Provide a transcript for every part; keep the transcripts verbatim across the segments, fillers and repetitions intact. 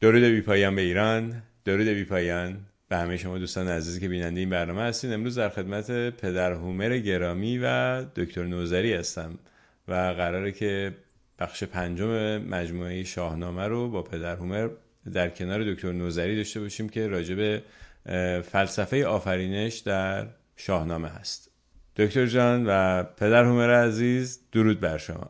درود بی پایان به ایران، درود بی پایان به همه شما دوستان عزیزی که بیننده این برنامه هستین. امروز در خدمت پدر هومر گرامی و دکتر نوذری هستم و قراره که بخش پنجم مجموعه شاهنامه رو با پدر هومر در کنار دکتر نوذری داشته باشیم که راجع به فلسفه آفرینش در شاهنامه هست. دکتر جان و پدر هومر عزیز، درود بر شما.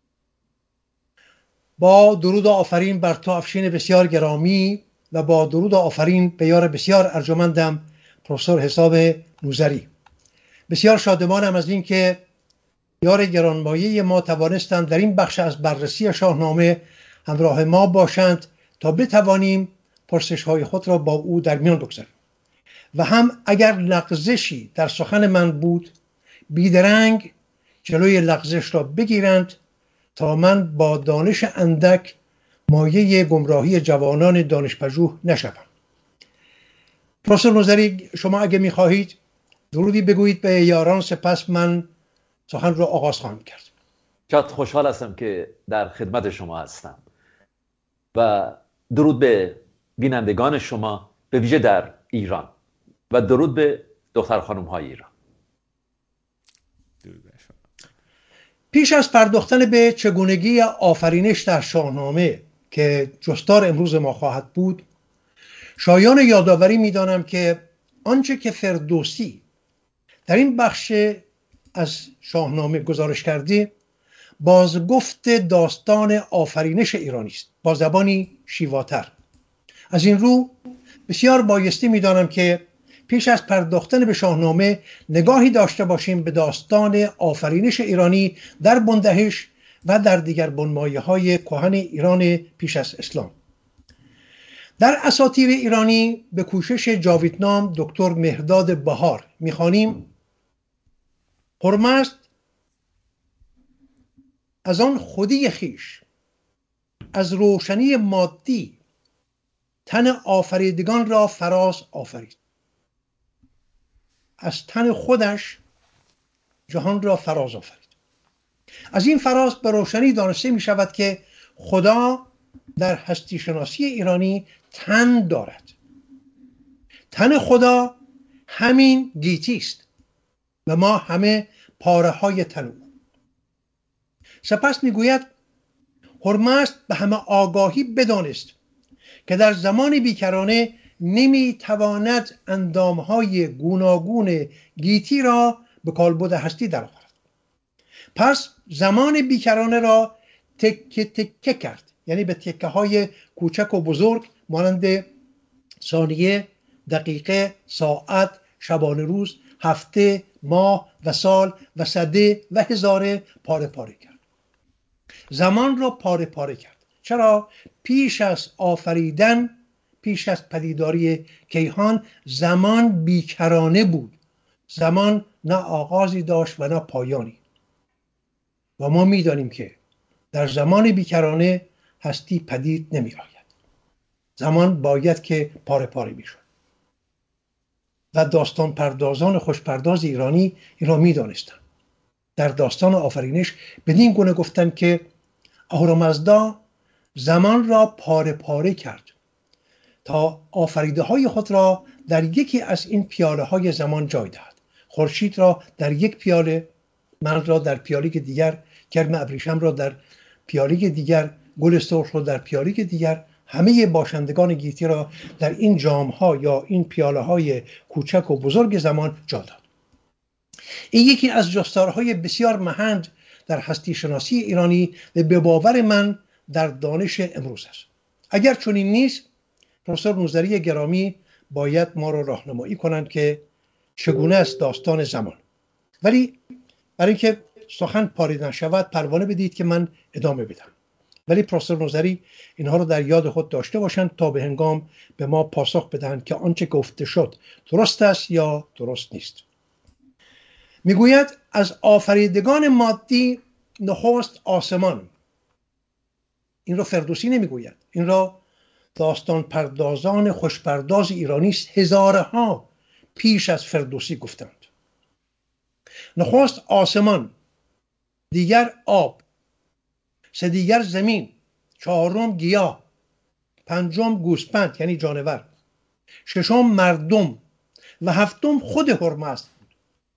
با درود و آفرین بر تو افشین بسیار گرامی و با درود و آفرین به یار بسیار ارجمندم پروفسور حساب نوذری. بسیار شادمانم از این که یار گرانمایه ما توانستند در این بخش از بررسی شاهنامه همراه ما باشند تا بتوانیم پرسش های خود را با او در میان بگذاریم و هم اگر لغزشی در سخن من بود بیدرنگ جلوی لغزش را بگیرند تا من با دانش اندک مایه گمراهی جوانان دانشپژوه نشوم. پروفسور نوذری، شما اگه میخواهید درودی بگویید به یاران، سپس من سخن را آغاز خواهم کرد. شاد خوشحال هستم که در خدمت شما هستم و درود به بینندگان شما به ویژه در ایران و درود به دختر خانم های ایران. پیش از پرداختن به چگونگی آفرینش در شاهنامه که جستار امروز ما خواهد بود، شایان یادآوری می‌دانم که آنچه که فردوسی در این بخش از شاهنامه گزارش کرده بازگفت داستان آفرینش ایرانی است با زبانی شیواتر. از این رو بسیار بایستی می‌دانم که پیش از پرداختن به شاهنامه نگاهی داشته باشیم به داستان آفرینش ایرانی در بندهش و در دیگر بنمایه‌های کهن ایران پیش از اسلام. در اساطیر ایرانی به کوشش جاویدنام دکتر مهرداد بهار می‌خوانیم: هرمزد از آن خودی خیش از روشنی مادی تن آفریدگان را فراز آفرید. از تن خودش جهان را فراز آفرید. از این فراز به روشنی دانسته می شود که خدا در هستی شناسی ایرانی تن دارد. تن خدا همین گیتی است و ما همه پاره های تن او. سپس می گوید هرمزد به همه آگاهی بدانست که در زمان بیکرانه نمی تواند اندامهای گوناگون گیتی را به کالبد هستی درآورد. پس زمان بیکرانه را تکه تکه کرد، یعنی به تکه های کوچک و بزرگ مانند ثانیه، دقیقه، ساعت، شبانه روز، هفته، ماه و سال و سده و هزاره پاره پاره کرد. زمان را پاره پاره کرد. چرا؟ پیش از آفریدن، پیش از پدیداری کیهان، زمان بیکرانه بود. زمان نه آغازی داشت و نه پایانی. و ما می‌دانیم که در زمان بیکرانه هستی پدید نمی آید. زمان باید که پاره پاره می‌شد. و داستان پردازان خوشپرداز ایرانی این را می‌دانستند. در داستان آفرینش بدین گونه گفتند که اهورامزدا زمان را پاره پاره کرد تا آفریده های خود را در یکی از این پیاله های زمان جای دهد. خورشید را در یک پیاله، من را در پیاله دیگر، کرم ابریشم را در پیاله دیگر، گل سرخ را در پیاله دیگر، همه باشندگان گیتی را در این جام ها یا این پیاله های کوچک و بزرگ زمان جا داد. این یکی از جستارهای بسیار مهند در هستی شناسی ایرانی و به باور من در دانش امروز است. اگر چنین نیست، پروفسور نوذری گرامی باید ما را راهنمایی کنند که چگونه است داستان زمان. ولی برای اینکه سخن پاره نشود پروانه بدید که من ادامه بدم. ولی پروفسور نوذری اینها رو در یاد خود داشته باشند تا به هنگام به ما پاسخ بدهند که آنچه گفته شد درست است یا درست نیست. میگوید از آفریدگان مادی نخست آسمان. این را فردوسی نمیگوید، این را داستان پردازان خوشپرداز ایرانی هزارها پیش از فردوسی گفتند. نخست آسمان، دیگر آب، سه دیگر زمین، چهارم گیاه، پنجم گوسپند یعنی جانور، ششم مردم و هفتم خود هرمزد بود.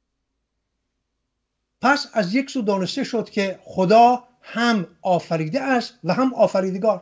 پس از یک سو دانسته شد که خدا هم آفریده است و هم آفریدگار،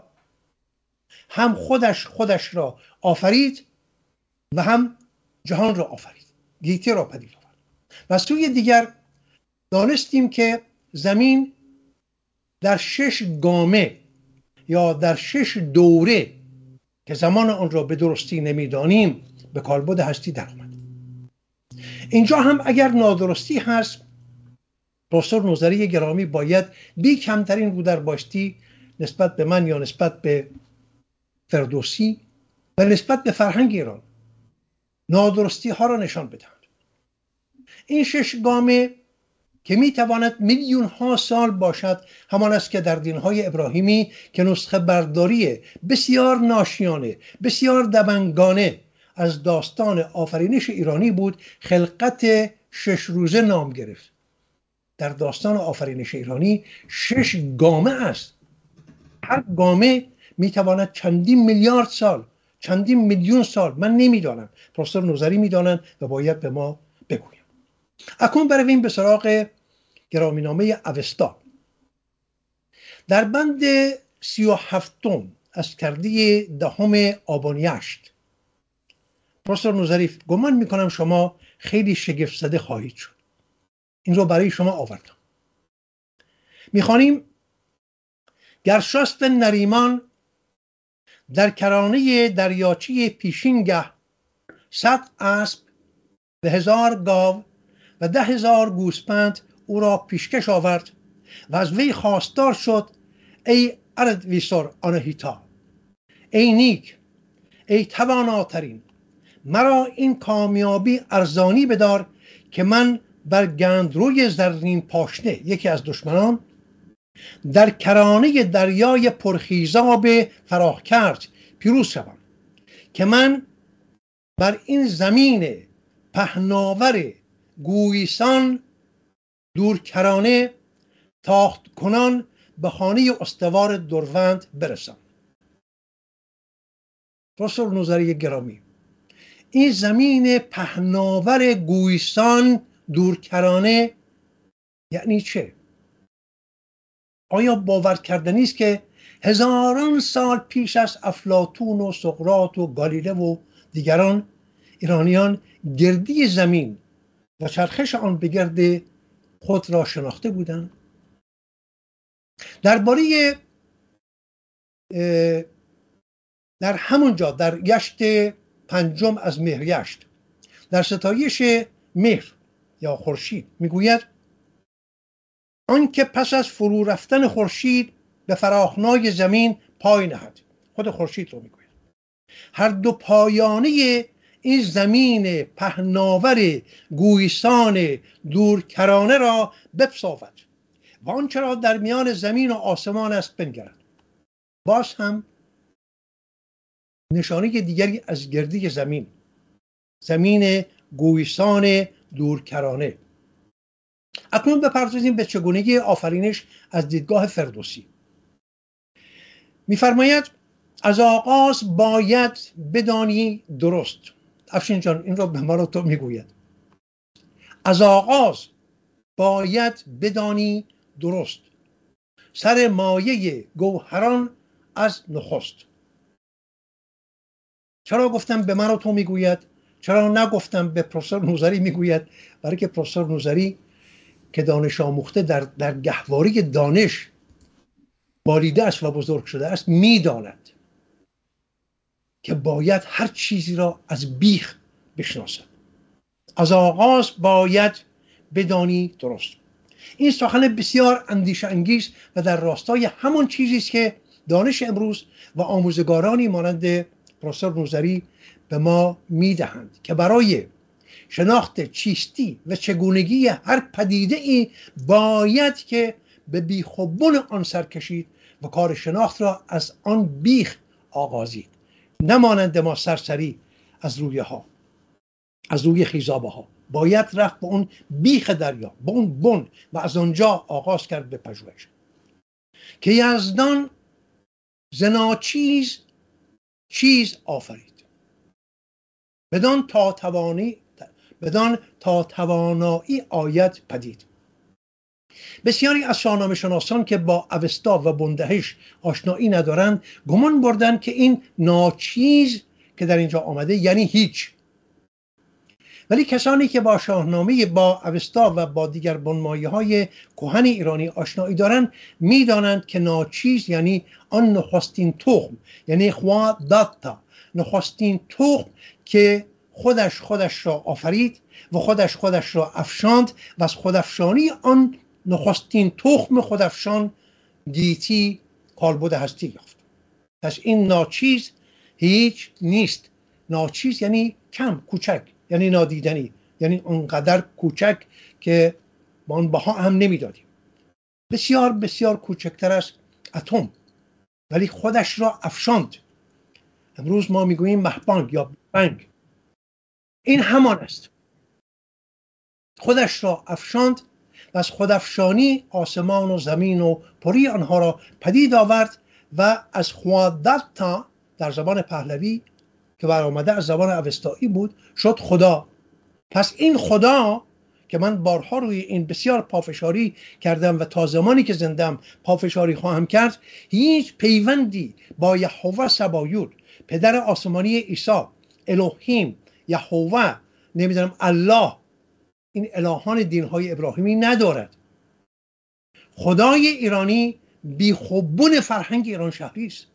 هم خودش خودش را آفرید و هم جهان را آفرید، گیتی را پدید آورد. و سوی دیگر دانستیم که زمین در شش گامه یا در شش دوره که زمان آن را به درستی نمیدانیم به کالبد هستی در آمد. اینجا هم اگر نادرستی هست، پروفسور نوذری گرامی باید بی کمترین رو در بایستی نسبت به من یا نسبت به فردوسی و نسبت به فرهنگ ایران نادرستی ها را نشان بدهند. این شش گامه که می تواند میلیون ها سال باشد همان است که در دین های ابراهیمی که نسخه برداری بسیار ناشیانه، بسیار دبنگانه از داستان آفرینش ایرانی بود، خلقت شش روزه نام گرفت. در داستان آفرینش ایرانی شش گامه است. هر گامه می تواند چندین میلیارد سال، چندین میلیون سال، من نمیدانم، پروفسور نوذری میدانند و باید به ما بگویم. اکنون برویم به سراغ گرامینامه اوستا. در بند سی و هفتم از کرده دهم آبانیشت، پروفسور نوذری گمان میکنم شما خیلی شگفت زده خواهید شد. این رو برای شما آوردم. میخوانیم: گرشاسب نریمان در کرانه دریاچه پیشینگه صد اسب به هزار گاو و ده هزار گوسپند او را پیشکش آورد و از وی خواستار شد: ای اردویسر آناهیتا، ای نیک، ای تواناترین، مرا این کامیابی ارزانی بدار که من بر گندروی زرین پاشنه، یکی از دشمنان، در کرانه دریای پرخیزاب فراخ کرد پیروز شوم، که من بر این زمین پهناور گویسان دورکرانه تاخت کنان به خانه استوار دروند برسم. پروفسور نوذری گرامی، این زمین پهناور گویسان دورکرانه یعنی چه؟ آیا باور کردنی است که هزاران سال پیش از افلاطون و سقراط و گالیله و دیگران ایرانیان گردی زمین و چرخش آن به گرد خود را شناخته بودند؟ درباره در همونجا در یشت پنجم از مهریشت در ستایش مهر یا خورشید میگوید: آن که پس از فرو رفتن خورشید به فراخنای زمین پای نهد. خود خورشید رو میگوید. هر دو پایانه این زمین پهناور گویسان دورکرانه را بپساود و آنچه را در میان زمین و آسمان است بنگرد. باز هم نشانه دیگری از گردی زمین، زمین گویسان دورکرانه. اکنون بپردازیم به چگونگی آفرینش از دیدگاه فردوسی. می‌فرماید: از آغاز باید بدانی درست. افشین جان این را به ما رو تو میگوید. از آغاز باید بدانی درست، سر مایه گوهران از نخست. چرا گفتم به من رو تو میگوید؟ چرا نگفتم به پروفسور نوذری میگوید؟ برای که پروفسور نوذری که دانش آموخته در, در گهواری دانش بالیده است و بزرگ شده است میداند که باید هر چیزی را از بیخ بشناسد. از آغاز باید بدانی درست. این سخن بسیار اندیشه انگیز و در راستای همون چیزی است که دانش امروز و آموزگارانی مانند پروفسور نوذری به ما میدهند که برای شناخت چیستی و چگونگی هر پدیده ای باید که به بیخ و بن آن سر کشید و کار شناخت را از آن بیخ آغازید، نمانند ما سرسری از روی ها، از روی خیزابه ها. باید رفت به اون بیخ دریا، به اون بن و از آنجا آغاز کرد به پژوهش. که یزدان ز ناچیز چیز آفرید، بدان تا توانی بدان تا توانایی آید پدید. بسیاری از شاهنامه شناسان که با اوستا و بندهش آشنایی ندارند گمان بردند که این ناچیز که در اینجا آمده یعنی هیچ، ولی کسانی که با شاهنامه با اوستا و با دیگر بنمایه‌های کهن ایرانی آشنایی دارند میدانند که ناچیز یعنی آن نخستین تخم، یعنی خوا داتا، نخستین تخم که خودش خودش را آفرید و خودش خودش را افشاند و از خودافشانی آن نخستین تخم خودافشان گیتی کالبد هستی یافت. پس این ناچیز هیچ نیست. ناچیز یعنی کم، کوچک، یعنی نادیدنی، یعنی اونقدر کوچک که با آن بها هم نمیدادیم. بسیار بسیار کوچکتر از اتم، ولی خودش را افشاند. امروز ما میگوییم مهبانگ یا بنگ. این همان است. خودش را افشاند و از خودافشانی آسمان و زمین و پری آنها را پدید آورد و از خوادتا در زبان پهلوی که برآمده از زبان اوستایی بود شد خدا. پس این خدا که من بارها روی این بسیار پافشاری کردم و تا زمانی که زندم پافشاری خواهم کرد، هیچ پیوندی با یهوه سبایود، پدر آسمانی عیسی، الوهیم، یهوه، نمیدونم الله، این الهان دینهای ابراهیمی ندارد. خدای ایرانی بیخوبون فرهنگ ایران شهری است.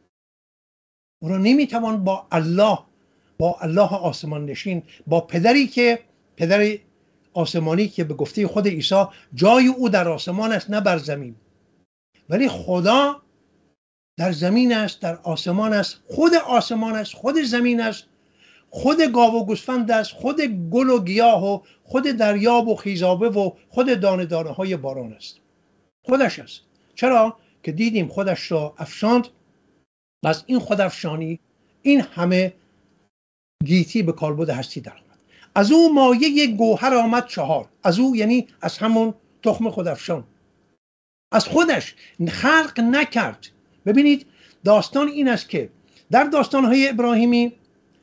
او را نمیتوان با الله، با الله آسمان نشین، با پدری که پدر آسمانی که به گفته خود عیسی جای او در آسمان است نه بر زمین، ولی خدا در زمین است، در آسمان است، خود آسمان است، خود زمین است، خود گاو و گوسفند است، خود گل و گیاه و خود دریاب و خیزابه و خود دانه دانه های باران است. خودش است. چرا؟ که دیدیم خودش را افشاند و از این خودافشانی این همه گیتی به کالبد هستی در آمد. از او مایه گوهر آمد چهار. از او یعنی از همون تخم خودافشان. از خودش خلق نکرد. ببینید داستان این است که در داستانهای ابراهیمی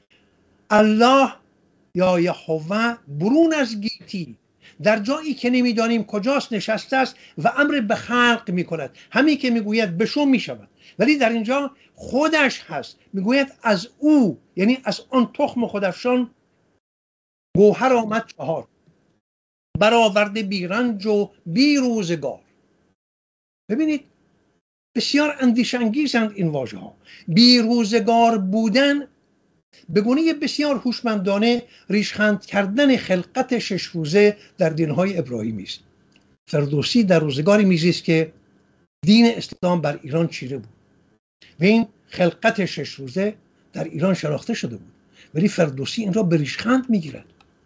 الله یا یهوه برون از گیتی در جایی که نمیدانیم کجاست نشسته است و امر به خلق می کند. همین که میگوید بشو می شود، ولی در اینجا خودش هست. میگوید از او یعنی از آن تخم خودافشان گوهر آمد چهار، برآورده بی رنج و بی روزگار. ببینید بسیار اندیشه انگیزند این واژه ها. بی روزگار بودن به گونه بسیار هوشمندانه ریشخند کردن خلقت شش روزه در دینهای ابراهیمی است. فردوسی در روزگاری میزیست که دین اسلام بر ایران چیره بود و این خلقت شش روزه در ایران شناخته شده بود، ولی فردوسی این را به ریشخند میگیرد.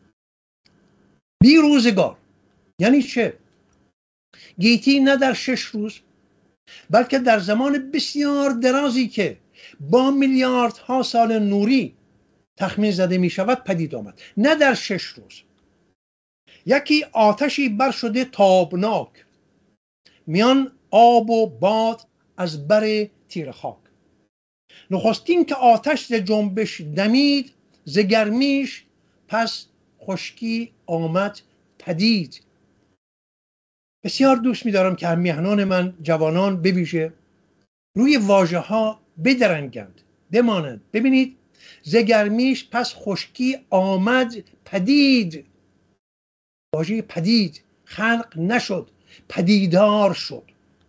بی روزگار یعنی چه؟ گیتی نه در شش روز بلکه در زمان بسیار درازی که با میلیاردها سال نوری تخمین زده می شود پدید آمد، نه در شش روز. یکی آتشی بر شده تابناک، میان آب و باد از بر تیر خاک. نخستین که آتش ز جنبش دمید، ز گرمیش پس خشکی آمد پدید. بسیار دوست می دارم که همیهنان من جوانان بویژه روی واژه ها بدرنگند، بمانند. ببینید ز گرمیش پس خشکی آمد پدید. واژه پدید، خلق نشد، پدیدار شد.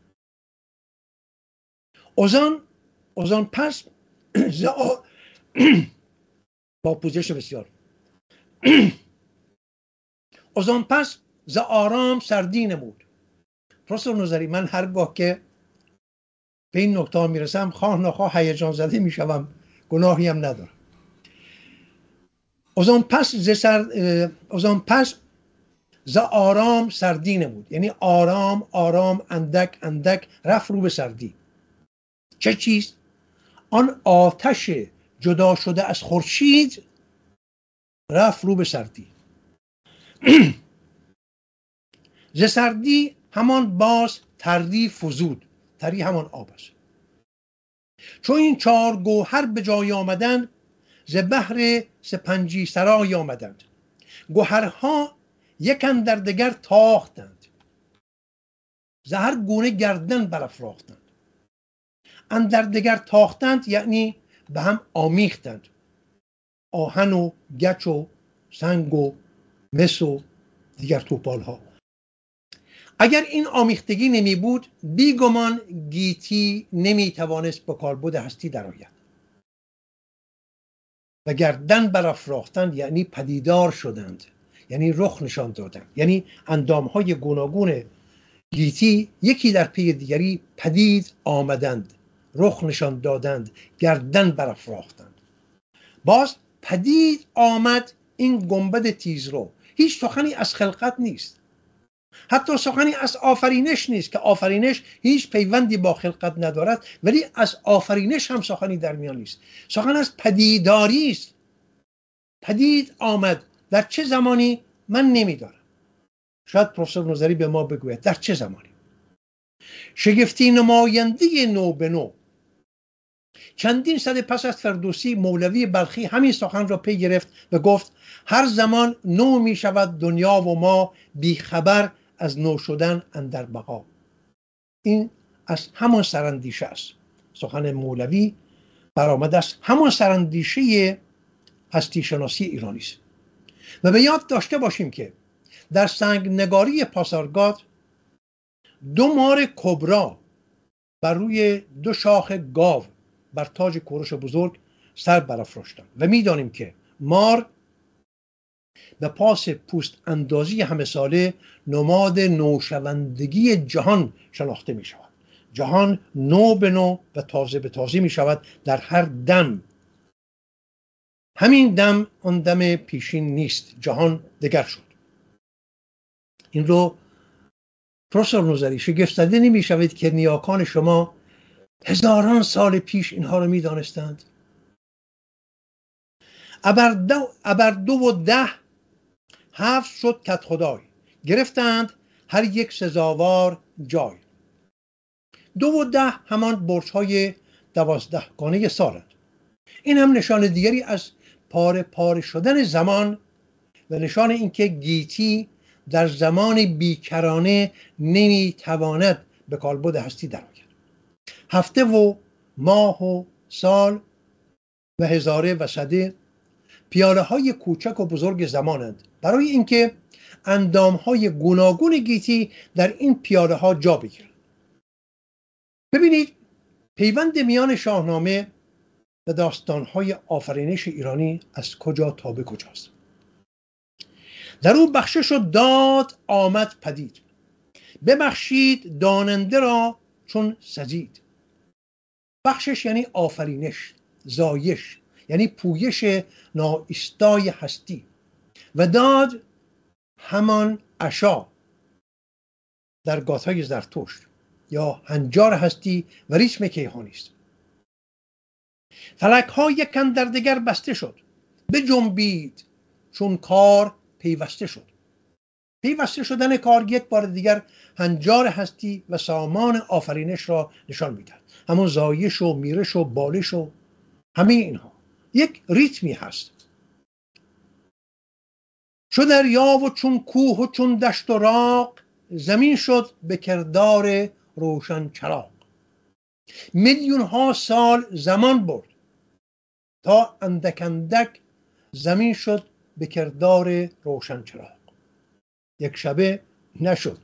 اوزان اوزان پس ز آ... با پوزش بسیار اوزان پس ز آرام سردی نمود. پروفسور نوذری، من هرگاه که به این نکته میرسم خواه نخواه هیجان زده میشوم، گناهی هم ندارم. اوزان پس ز سر اوزان پس ز آرام سردی نمود، یعنی آرام آرام اندک اندک رفت رو به سردی. چه چیز؟ آن آتش جدا شده از خورشید رفت رو به سردی. ز سردی همان باز تری فزود. تری همان آب است. چون این چهار گوهر به جای آمدند، ز بحر سپنجی سرای آمدند. گوهرها یک اندر دگر تاختند، ز هر گونه گردن برافراختند. اندر دگر تاختند یعنی به هم آمیختند. آهن و گچ و سنگ و مس و دیگر توپال ها. اگر این آمیختگی نمی بود، بیگمان گیتی نمی توانست به کالبد هستی درآید. و گردن برافراختند یعنی پدیدار شدند، یعنی رخ نشان دادند، یعنی اندام های گوناگون گیتی یکی در پی دیگری پدید آمدند، رخ نشان دادند، گردن برافراختند. باز پدید آمد این گنبد تیزرو. هیچ سخنی از خلقت نیست، حتی سخنی از آفرینش نیست که آفرینش هیچ پیوندی با خلقت ندارد، ولی از آفرینش هم سخنی در میان نیست. سخن از پدیداری است. پدید آمد در چه زمانی من نمیدارم. شاید پروفسور نوذری به ما بگوید در چه زمانی. شگفتی نماینده نو به نو. چندین صده پس از فردوسی، مولوی بلخی همین سخن را پی گرفت و گفت هر زمان نو می شود دنیا و ما بی خبر از نو شدن اندر بقا. این از همان سراندیشه است. سخن مولوی برآمده است همان سراندیشه هستی شناسی ایرانی است. و به یاد داشته باشیم که در سنگ نگاری پاسارگاد دو مار کبرا بر روی دو شاخ گاو بر تاج کوروش بزرگ سر برافراشتند و می‌دانیم که مار به پاس پوست اندازی همه ساله نماد نوشوندگی جهان شناخته می شود. جهان نو به نو و تازه به تازه می شود در هر دم. همین دم آن دم پیشین نیست، جهان دگر شد. این رو پروفسور نوذری شگفت زده نمی شوید که نیاکان شما هزاران سال پیش اینها رو می دانستند. ابر دو, ابر دو و ده هفت شد کت خدای، گرفتند هر یک سزاوار جای. دو و ده همان برج های دوازده گانه سالند. این هم نشان دیگری از پاره پاره شدن زمان و نشان اینکه گیتی در زمان بیکرانه نمیتواند به کالبد هستی درآید. هفته و ماه و سال و هزاره و سده پیاله های کوچک و بزرگ زمانند، برای اینکه اندام های گوناگون گیتی در این پیاله ها جا بگیرند. ببینید پیوند میان شاهنامه و داستان های آفرینش ایرانی از کجا تا به کجاست. در او بخشش و داد آمد پدید، ببخشید داننده را چون سزید. بخشش یعنی آفرینش، زایش یعنی پویش ناایستای هستی، و داد همان عشا در گاثای زرتشت یا هنجار هستی و ریتم کیهانی است. فلک ها یک اندر دگر بسته شد، بجنبید چون کار پیوسته شد. پیوسته شدن کار یک بار دیگر هنجار هستی و سامان آفرینش را نشان میدهد. همون زایش و میرش و بالش و همه اینها یک ریتمی هست. چو دریا و چون کوه و چون دشت و راغ، زمین شد به کردار روشن چراغ. میلیون ها سال زمان برد تا اندک اندک زمین شد به کردار روشن چراغ. یک شبه نشد.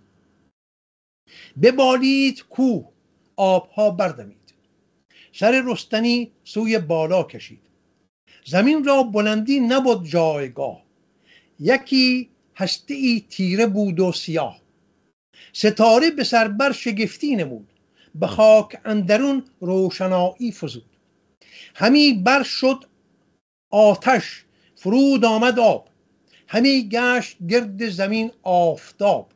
ببالید کوه آبها بردمید، سر رستنی سوی بالا کشید. زمین را بلندی نبود جایگاه، یکی هستی تیره بود و سیاه. ستاره به سربر شگفتی نمود، به خاک اندرون روشنایی فزود. همی بر شد آتش فرود آمد آب، همی گشت گرد زمین آفتاب.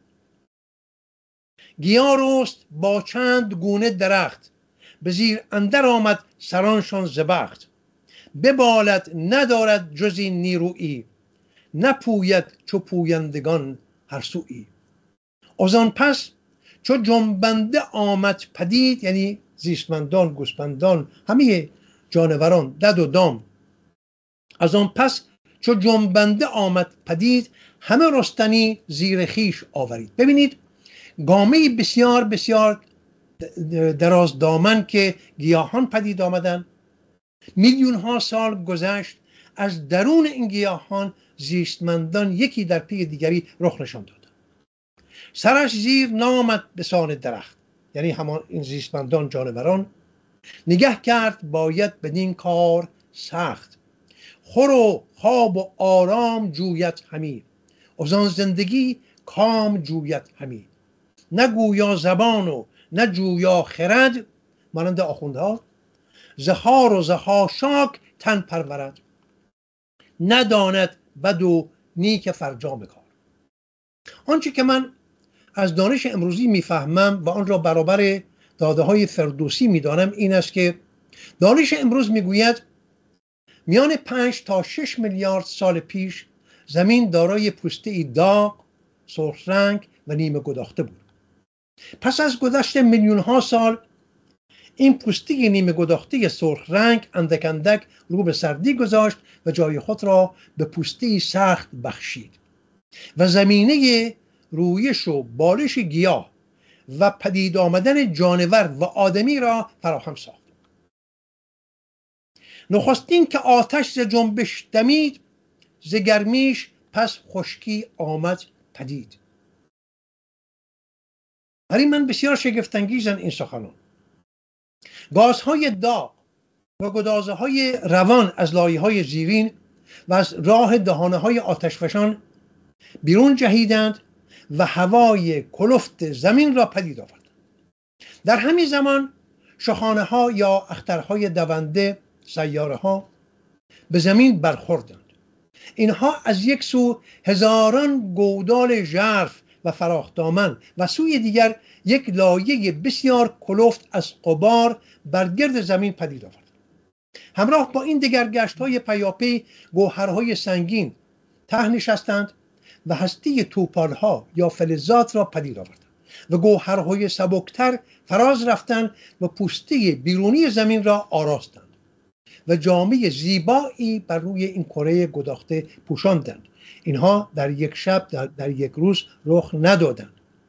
گیا رست با چند گونه درخت، به زیر اندر آمد سرانشان ز بخت. ببالد ندارد جزی نیرویی، نپوید چو پویندگان هر سویی. از آن پس چو جنبنده آمد پدید، یعنی زیستمندان، گوسفندان، همه جانوران، دد و دام. از آن پس چو جنبنده آمد پدید، همه رستنی زیر خیش آورید. ببینید گامه بسیار بسیار دراز دامن که گیاهان پدید آمدن، میلیون ها سال گذشت، از درون این گیاهان زیستمندان یکی در پی دیگری رخ نشان داد. سرش زیر نامد به سان درخت، یعنی همان این زیستمندان جانوران، نگه کرد باید بدین کار سخت. خور و خواب و آرام جویت همی، از آن زندگی کام جویت همی. نه گویا زبان و نه جویا خرد، مانند آخوندها، زخار و زخا شاک تن پرورد. نداند بد و نیک فرجام کار. آنچه که من از دانش امروزی میفهمم و آن را برابر داده های فردوسی میدانم این است که دانش امروز میگوید میان پنج تا شش میلیارد سال پیش زمین دارای پوسته داغ، سرخ رنگ و نیمه گداخته بود. پس از گذشت میلیون ها سال این پوسته نیمه گداخته سرخ رنگ اندک اندک رو به سردی گذاشت و جای خود را به پوسته سخت بخشید و زمینه رویش و بالش گیاه و پدید آمدن جانور و آدمی را فراهم ساخت. نخستین که آتش ز جنبش دمید، ز گرمیش پس خشکی آمد پدید. برای من بسیار شگفت انگیزند این سخنان. گازهای داغ و گدازه های روان از لایه های زیرین و از راه دهانه های آتشفشان بیرون جهیدند و هوای کلفت زمین را پدید آوردند. در همین زمان شاخانه ها یا اخترهای دونده، سیاره ها به زمین برخوردند. اینها از یک سو هزاران گودال ژرف و فراخدامن و سوی دیگر یک لایه بسیار کلفت از غبار بر گرد زمین پدید آورد. همراه با این دگرگشت های پیاپی گوهرهای سنگین ته نشستند و هستی توپال ها یا فلزات را پدید آوردند و گوهرهای سبکتر فراز رفتند و پوسته بیرونی زمین را آراستند و جامعه زیبایی بر روی این کره گداخته پوشاندند. اینها در یک شب در, در یک روز رخ ندادند.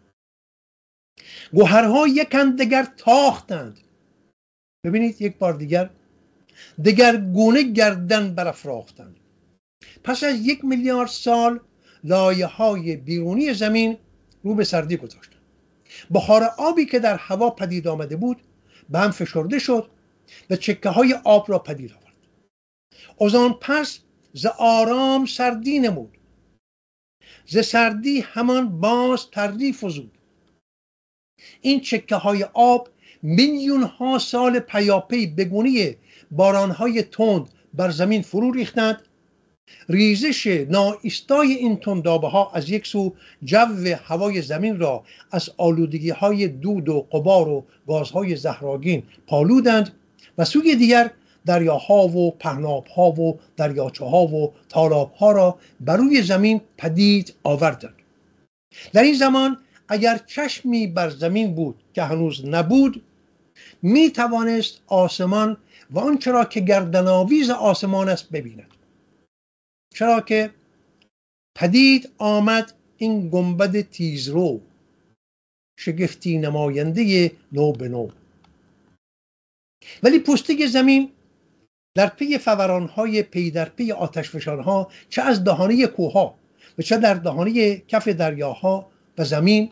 گوهرها یکند دگر تاختند. ببینید یک بار دیگر دگر گونه گردن برافراختند. پس از یک میلیارد سال لایه های بیرونی زمین رو به سردی گذاشتند. بخار آبی که در هوا پدید آمده بود به هم فشرده شد و چکه های آب را پدید آورد. از آن پس ز آرام سردی نمود، ز سردی همان باز تری فزود. این چکه های آب میلیون ها سال پیاپی به گونه باران های تند بر زمین فرو ریختند. ریزش ناایستای این تندابه ها از یک سو جو هوای زمین را از آلودگی های دود و غبار و گازهای زهرآگین پالودند و سوی دیگر دریاها و پهنابها و دریاچه ها و تالابها را بر روی زمین پدید آوردند. در این زمان اگر چشمی بر زمین بود که هنوز نبود، می توانست آسمان و آنچه را که گردنآویز آسمان است ببیند. چرا که پدید آمد این گنبد تیزرو، شگفتی نماینده نو به نو. ولی پوسته زمین در پی فورانهای پی در پی آتشفشانها، چه از دهانه کوهها و چه در دهانه کف دریاها و زمین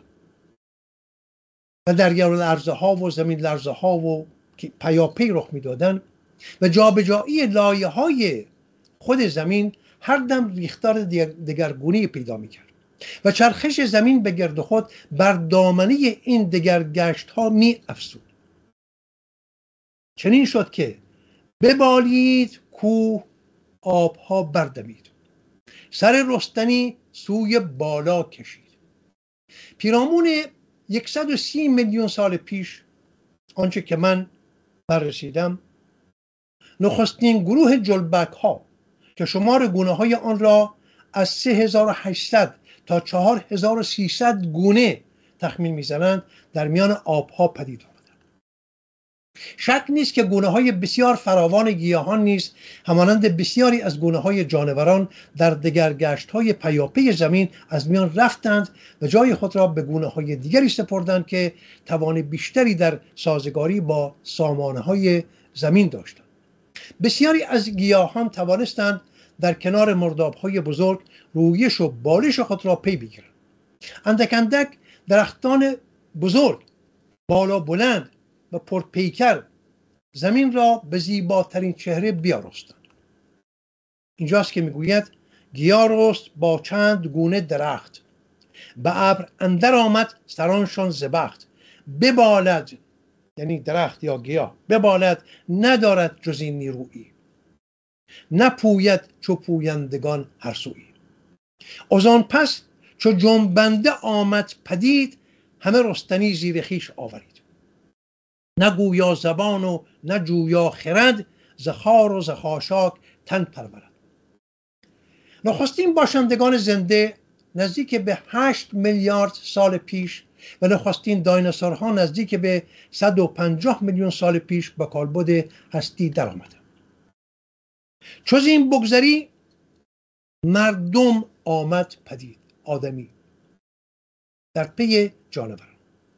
و دریا لرزه ها و زمین لرزه ها و پیاپی رخ میدادند و جابجایی لایه های خود زمین هر دم ریختار دگرگونی پیدا میکرد و چرخش زمین به گرد خود بر دامنه این دگرگشت ها می افزود. چنین شد که ببالید کوه، آبها بردمید، سر رستنی سوی بالا کشید. پیرامون صد و سی میلیون سال پیش، آنچه که من بررسیدم، نخستین گروه جلبک ها که شمار گونه های آن را از سه هزار و هشتصد تا چهار هزار و سیصد گونه تخمین میزنند، در میان آبها پدید آمدند. شک نیست که گونه‌های بسیار فراوان گیاهان نیز همانند بسیاری از گونه‌های جانوران در دگرگشت‌های پیاپی زمین از میان رفتند و جای خود را به گونه‌های دیگری سپردند که توان بیشتری در سازگاری با سامانه‌های زمین داشتند. بسیاری از گیاهان توانستند در کنار مرداب‌های بزرگ رویش و بالش خود را پی بگیرند. اندک اندک درختان بزرگ، بالا بلند و پرپیکر زمین را به زیباترین چهره بیاراستند. اینجاست که میگوید گیاه رست با چند گونه درخت، به ابر اندر آمد سرانشان ز بخت. ببالد، یعنی درخت یا گیاه، ببالد ندارد جز این نیرویی، نپوید چو پویندگان هر سویی. از آن پس چو جنبنده آمد پدید، همه رستنی زیر خویش آورید. نه گویا زبان و نه جویا خرد، ز خار و ز خاشاک تن پرورد. نخستین باشندگان زنده نزدیک به هشت میلیارد سال پیش و نخستین دایناسورها نزدیک به صد و پنجاه میلیون سال پیش به کالبد هستی در آمدند. چو از این بگذری مردم آمد پدید، آدمی در پی جانوران.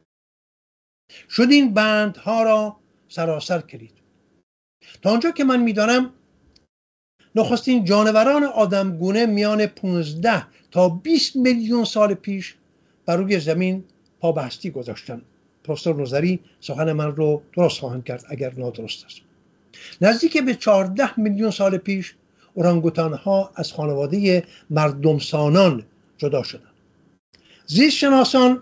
شد این بندها را سراسر کلید. تا آنجا که من میدانم نخستین جانوران آدمگونه میان پانزده تا بیست میلیون سال پیش بر روی زمین پا به هستی گذاشتند. پروفسور نوذری سخن من رو درست خواهند کرد اگر نادرست است. نزدیک به چهارده میلیون سال پیش اورانگوتان ها از خانواده مردمسانان جدا شدند. زیست شناسان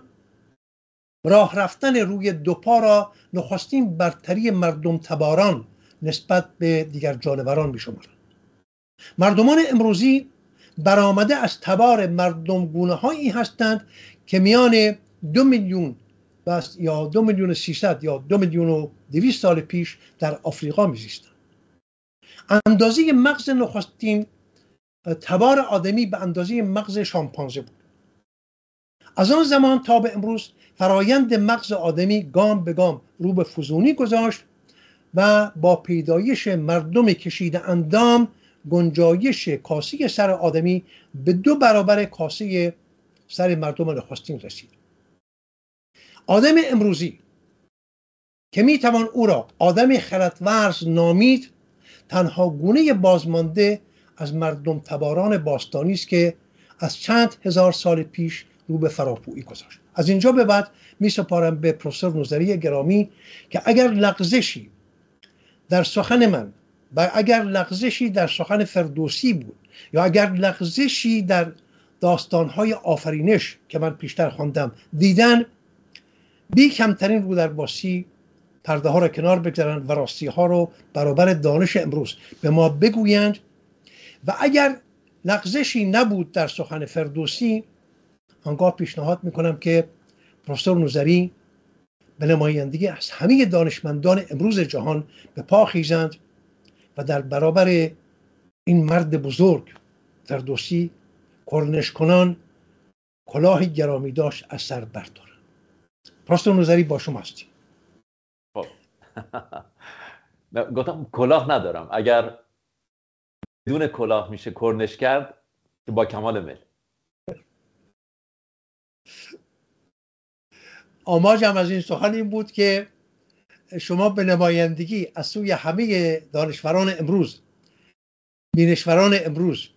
راه رفتن روی دو پا را نخستین برتری مردم تباران نسبت به دیگر جانوران می شمارند. مردمان امروزی برآمده از تبار مردم گونه هایی هستند که میان دو میلیون بس یا دو میلیون و سیصد یا دو میلیون و دویست سال پیش در آفریقا می زیستند. اندازه مغز نخستین تبار آدمی به اندازه مغز شامپانزه بود. از آن زمان تا به امروز فرایند مغز آدمی گام به گام رو به فزونی گذاشت و با پیدایش مردم کشیده اندام گنجایش کاسه سر آدمی به دو برابر کاسه سر مردم نخستین رسید. آدم امروزی که می توان او را آدم خردورز نامید، تنها گونه بازمانده از مردم تباران باستانی است که از چند هزار سال پیش رو به فراپویی گذاشت. از اینجا به بعد می سپارم به پروفسور نوذری گرامی که اگر لغزشی در سخن من و اگر لغزشی در سخن فردوسی بود یا اگر لغزشی در داستانهای آفرینش که من پیشتر خواندم دیدن، بی کمترین رو در باسی پرده ها را کنار بگذارند و راستی ها رو برابر دانش امروز به ما بگویند. و اگر لغزشی نبود در سخن فردوسی، آنگاه پیشنهاد میکنم که پروفسور نوذری به نمایندگی از همه دانشمندان امروز جهان به پا خیزند و در برابر این مرد بزرگ فردوسی کرنش کنان کلاه گرامی داشت از سر بردارند. پروفسور نوذری با شما هستیم. گفتم کلاه ندارم، اگر بدون کلاه میشه کرنش کرد که با کمال میل. آماجم از این سخن این بود که شما به نمایندگی از سوی همه دانشوران امروز، بینشوران امروز،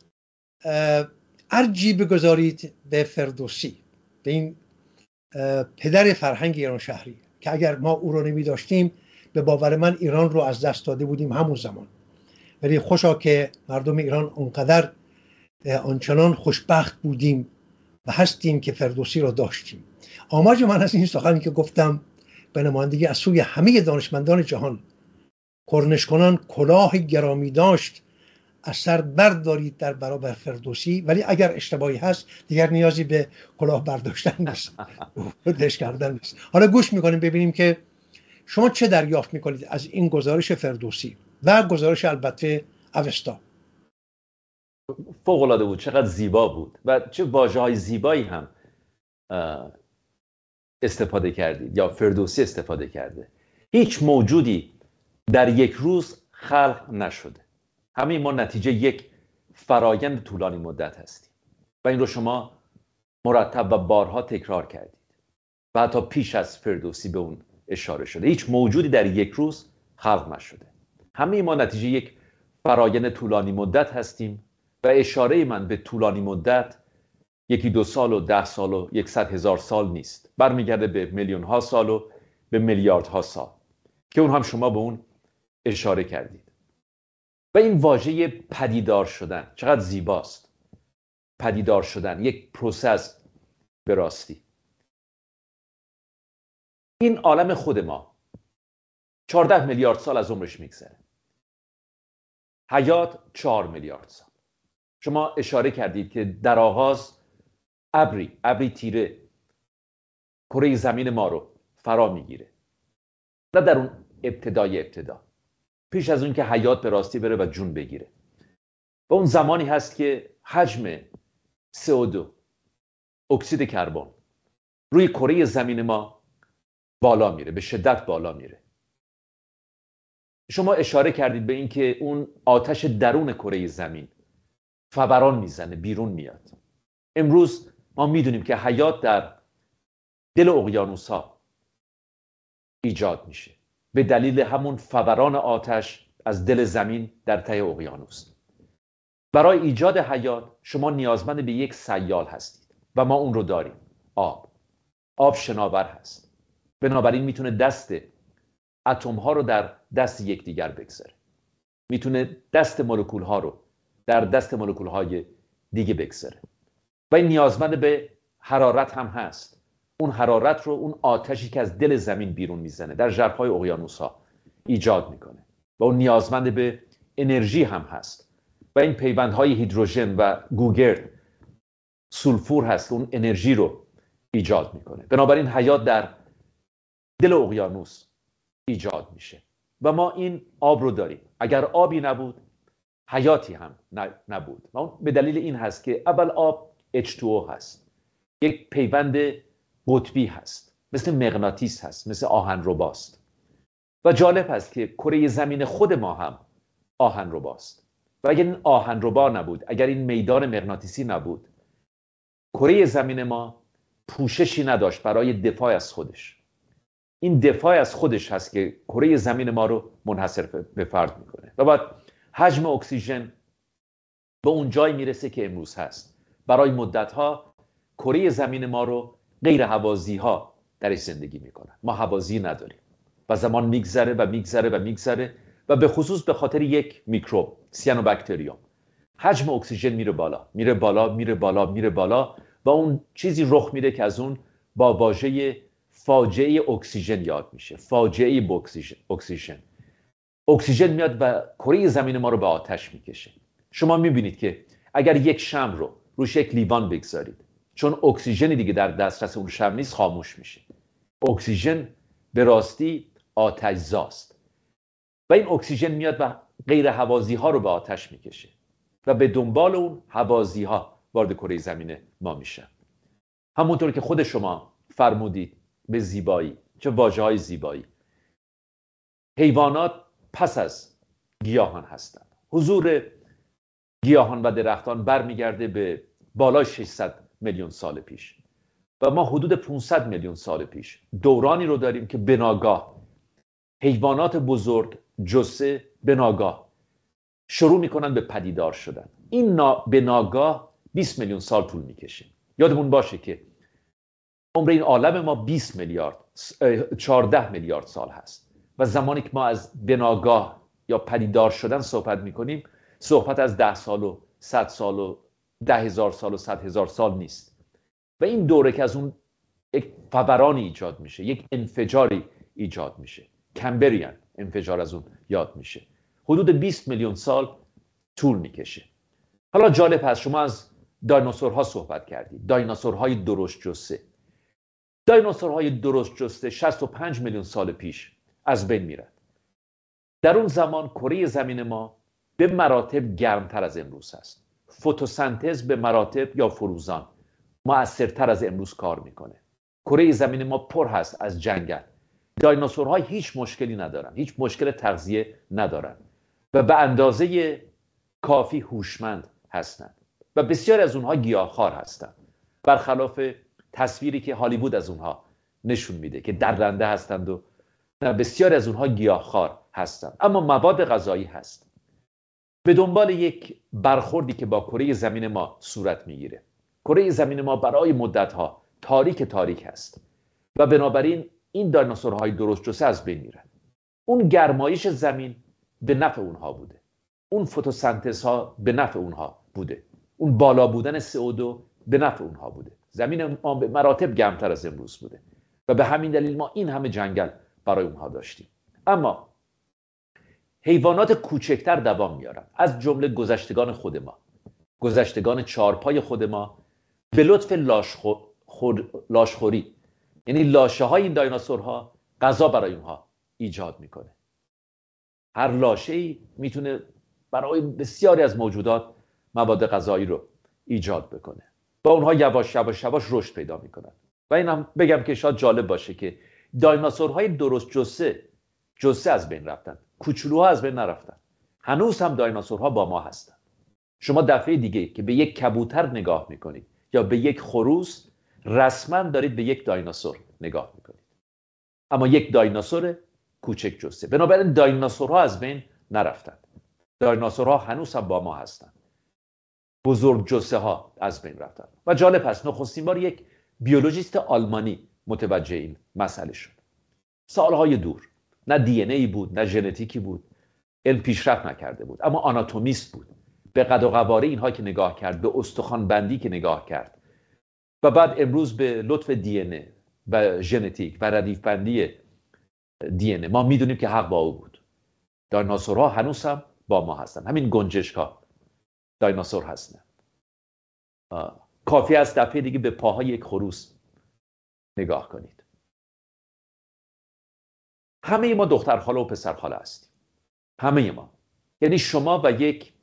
ارجی بگذارید به فردوسی، به این پدر فرهنگ ایران شهری که اگر ما او رو نمی داشتیم به باور من ایران رو از دست داده بودیم همون زمان. ولی خوشا که مردم ایران اونقدر آنچنان خوشبخت بودیم و هستیم که فردوسی رو داشتیم. آماج من از این سخنی که گفتم به نمایندگی از سوی همه دانشمندان جهان، کرنش کنان کلاه گرامی داشت از سر بردارید در برابر فردوسی. ولی اگر اشتباهی هست دیگر نیازی به کلاه برداشتن نیست، دش کردن نیست. حالا گوش میکنیم ببینیم که شما چه دریافت میکنید از این گزارش فردوسی و گزارش البته اوستا. فوق العاده بود، چقدر زیبا بود و چه واژه‌های زیبایی هم استفاده کردید یا فردوسی استفاده کرده. هیچ موجودی در یک روز خلق نشده. همه ما نتیجه یک فرایند طولانی مدت هستیم و این رو شما مرتب و بارها تکرار کردید و حتی پیش از فردوسی به اون اشاره شده. هیچ موجودی در یک روز خلق نشده. همه ما نتیجه یک فرایند طولانی مدت هستیم و اشاره من به طولانی مدت یکی دو سال و ده سال و یکصد هزار سال نیست، برمیگرده به میلیون ها سال و به میلیاردها سال که اون هم شما به اون اشاره کردید. و این واژه پدیدار شدن چقدر زیباست. پدیدار شدن، یک پروسس به راستی. این عالم خود ما چهارده میلیارد سال از عمرش میگذره. حیات چهار میلیارد سال. شما اشاره کردید که در آغاز ابری ابری تیره کره زمین ما رو فرا میگیره. نه در اون ابتدای ابتدا، پیش از اون که حیات به راستی بره و جون بگیره. و اون زمانی هست که حجم سی او دو اکسید کربن روی کره زمین ما بالا میره، به شدت بالا میره. شما اشاره کردید به این که اون آتش درون کره زمین فوران میزنه، بیرون میاد. امروز ما میدونیم که حیات در دل اقیانوس‌ها ایجاد میشه به دلیل همون فوران آتش از دل زمین در ته اقیانوس. برای ایجاد حیات شما نیازمند به یک سیال هستید و ما اون رو داریم. آب. آب شناور هست. بنابراین میتونه دست اتم ها رو در دست یکدیگر بگذاره. میتونه دست مولکول ها رو در دست مولکول های دیگه بگذاره. و این نیازمند به حرارت هم هست. اون حرارت رو اون آتشی که از دل زمین بیرون میزنه در ژرفای اقیانوس ها ایجاد میکنه. و اون نیازمند به انرژی هم هست. و این پیوندهای هیدروژن و گوگرد سولفور هست که اون انرژی رو ایجاد میکنه. بنابراین حیات در دل اقیانوس ایجاد میشه و ما این آب رو داریم. اگر آبی نبود حیاتی هم نبود و اون به دلیل این هست که اول آب اچ تو او هست، یک پیوند قطبی هست، مثل مغناطیس هست، مثل آهنرباست. و جالب هست که کره زمین خود ما هم آهنرباست و اگر این آهنربا نبود، اگر این میدان مغناطیسی نبود، کره زمین ما پوششی نداشت برای دفاع از خودش. این دفاع از خودش هست که کره زمین ما رو منحصر به فرد میکنه و بعد حجم اکسیژن به اون جای میرسه که امروز هست. برای مدتها کره زمین ما رو غیر هوازی ها درش زندگی میکنن. ما هوازی نداریم و زمان میگذره و میگذره و میگذره و به خصوص به خاطر یک میکروب سیانوبکتریوم حجم اکسیژن میره بالا میره بالا میره بالا میره بالا و اون چیزی رخ میده که از اون با واژه فاجعه اکسیژن یاد میشه. فاجعه اکسیژن. اکسیژن اکسیژن میاد و کره زمین ما رو به آتش میکشه. شما میبینید که اگر یک شمع رو روش یک لیوان بگذارید، چون اکسیژنی دیگه در دسترس اون شمع نیست، خاموش میشه. اکسیژن به راستی آتش‌زاست و این اکسیژن میاد و غیر هوازی ها رو به آتش میکشه و به دنبال اون هوازی ها وارد کره زمین ما میشن. همونطور که خود شما فرمودید به زیبایی، چه واژه‌های زیبایی. حیوانات پس از گیاهان هستند. حضور گیاهان و درختان برمیگرده به بالای ششصد میلیون سال پیش و ما حدود پانصد میلیون سال پیش دورانی رو داریم که بناگاه حیوانات بزرگ جثه بناگاه شروع میکنن به پدیدار شدن. این نا... بناگاه بیست میلیون سال طول میکشه. یادمون باشه که عمر این عالم ما بیست میلیارد چهارده میلیارد سال هست و زمانی که ما از بناگاه یا پدیدار شدن صحبت میکنیم، صحبت از ده سال و صد سال و ده هزار سال و صد هزار سال نیست. و این دوره که از اون یک فورانی ایجاد میشه، یک انفجاری ایجاد میشه، کمبریان انفجار از اون یاد میشه، حدود بیست میلیون سال طول میکشه. حالا جالب هست شما از دایناسورها صحبت کردید. دایناسورهای درشت جثه. دایناسورهای درشت جثه شصت و پنج میلیون سال پیش از بین میرن. در اون زمان کره زمین ما به مراتب گرمتر از امروز هست. فتوسنتز به مراتب یا فروزان مؤثرتر از امروز کار میکنه. کره زمین ما پر هست از جنگل. دایناسورها هیچ مشکلی ندارن، هیچ مشکل تغذیه ندارن و به اندازه کافی هوشمند هستند و بسیار از اونها گیاهخوار هستند، برخلاف تصویری که هالیوود از اونها نشون میده که درنده هستند و بسیار از اونها گیاهخوار هستند. اما مواد غذایی هست. به دنبال یک برخوردی که با کره زمین ما صورت میگیره. کره زمین ما برای مدتها تاریک تاریک هست و بنابراین این دایناسورهای درشت جثه از بین میرن. اون گرمایش زمین به نفع اونها بوده، اون فتوسنتز ها به نفع اونها بوده، اون بالا بودن سی او دو به نفع اونها بوده. زمین ما به مراتب گرمتر از امروز بوده و به همین دلیل ما این همه جنگل برای اونها داشتیم. اما حیوانات کوچکتر دوام میارن، از جمله گذشتگان خود ما، گذشتگان چارپای خود ما، به لطف لاشخو... خور... لاشخوری، یعنی لاشه های این دایناسورها غذا برای اونها ایجاد میکنه. هر لاشه‌ای میتونه برای بسیاری از موجودات مواد غذایی رو ایجاد بکنه. با اونها یواش یواش یواش رشد پیدا میکنن. و اینم بگم که شاید جالب باشه که دایناسورهای درشت جثه جثه از بین رفتن، کوچولوها از بین نرفتن. هنوز هم دایناسورها با ما هستن. شما دفعه دیگه که به یک کبوتر نگاه میکنید یا به یک خروس، رسما دارید به یک دایناسور نگاه میکنید، اما یک دایناسور کوچک جثه. بنابراین دایناسورها از بین نرفتن. دایناسورها هنوز هم با ما هستن. بزرگ جثه ها از بین رفتن. و جالب هست نخستین بار یک بیولوژیست آلمانی متوجه این مسئله شد. سالهای دور. نه دی ان ای بود، نه ژنتیکی بود. علم پیشرفت نکرده بود، اما آناتومیست بود. به قد و قواره اینها که نگاه کرد، به استخوان بندی که نگاه کرد و بعد امروز به لطف دی ان ای و ژنتیک و ردیف بندی دی ان ای ما میدونیم که حق با او بود. دایناسورها هنوز هم با ما هستن. همین گنجشک‌ها دایناسور هستن. کافی است دفعه دیگه به پاهای یک خروس نگاه کنید. همه ما دختر خاله و پسر خاله هستیم. همه ما. یعنی شما و یک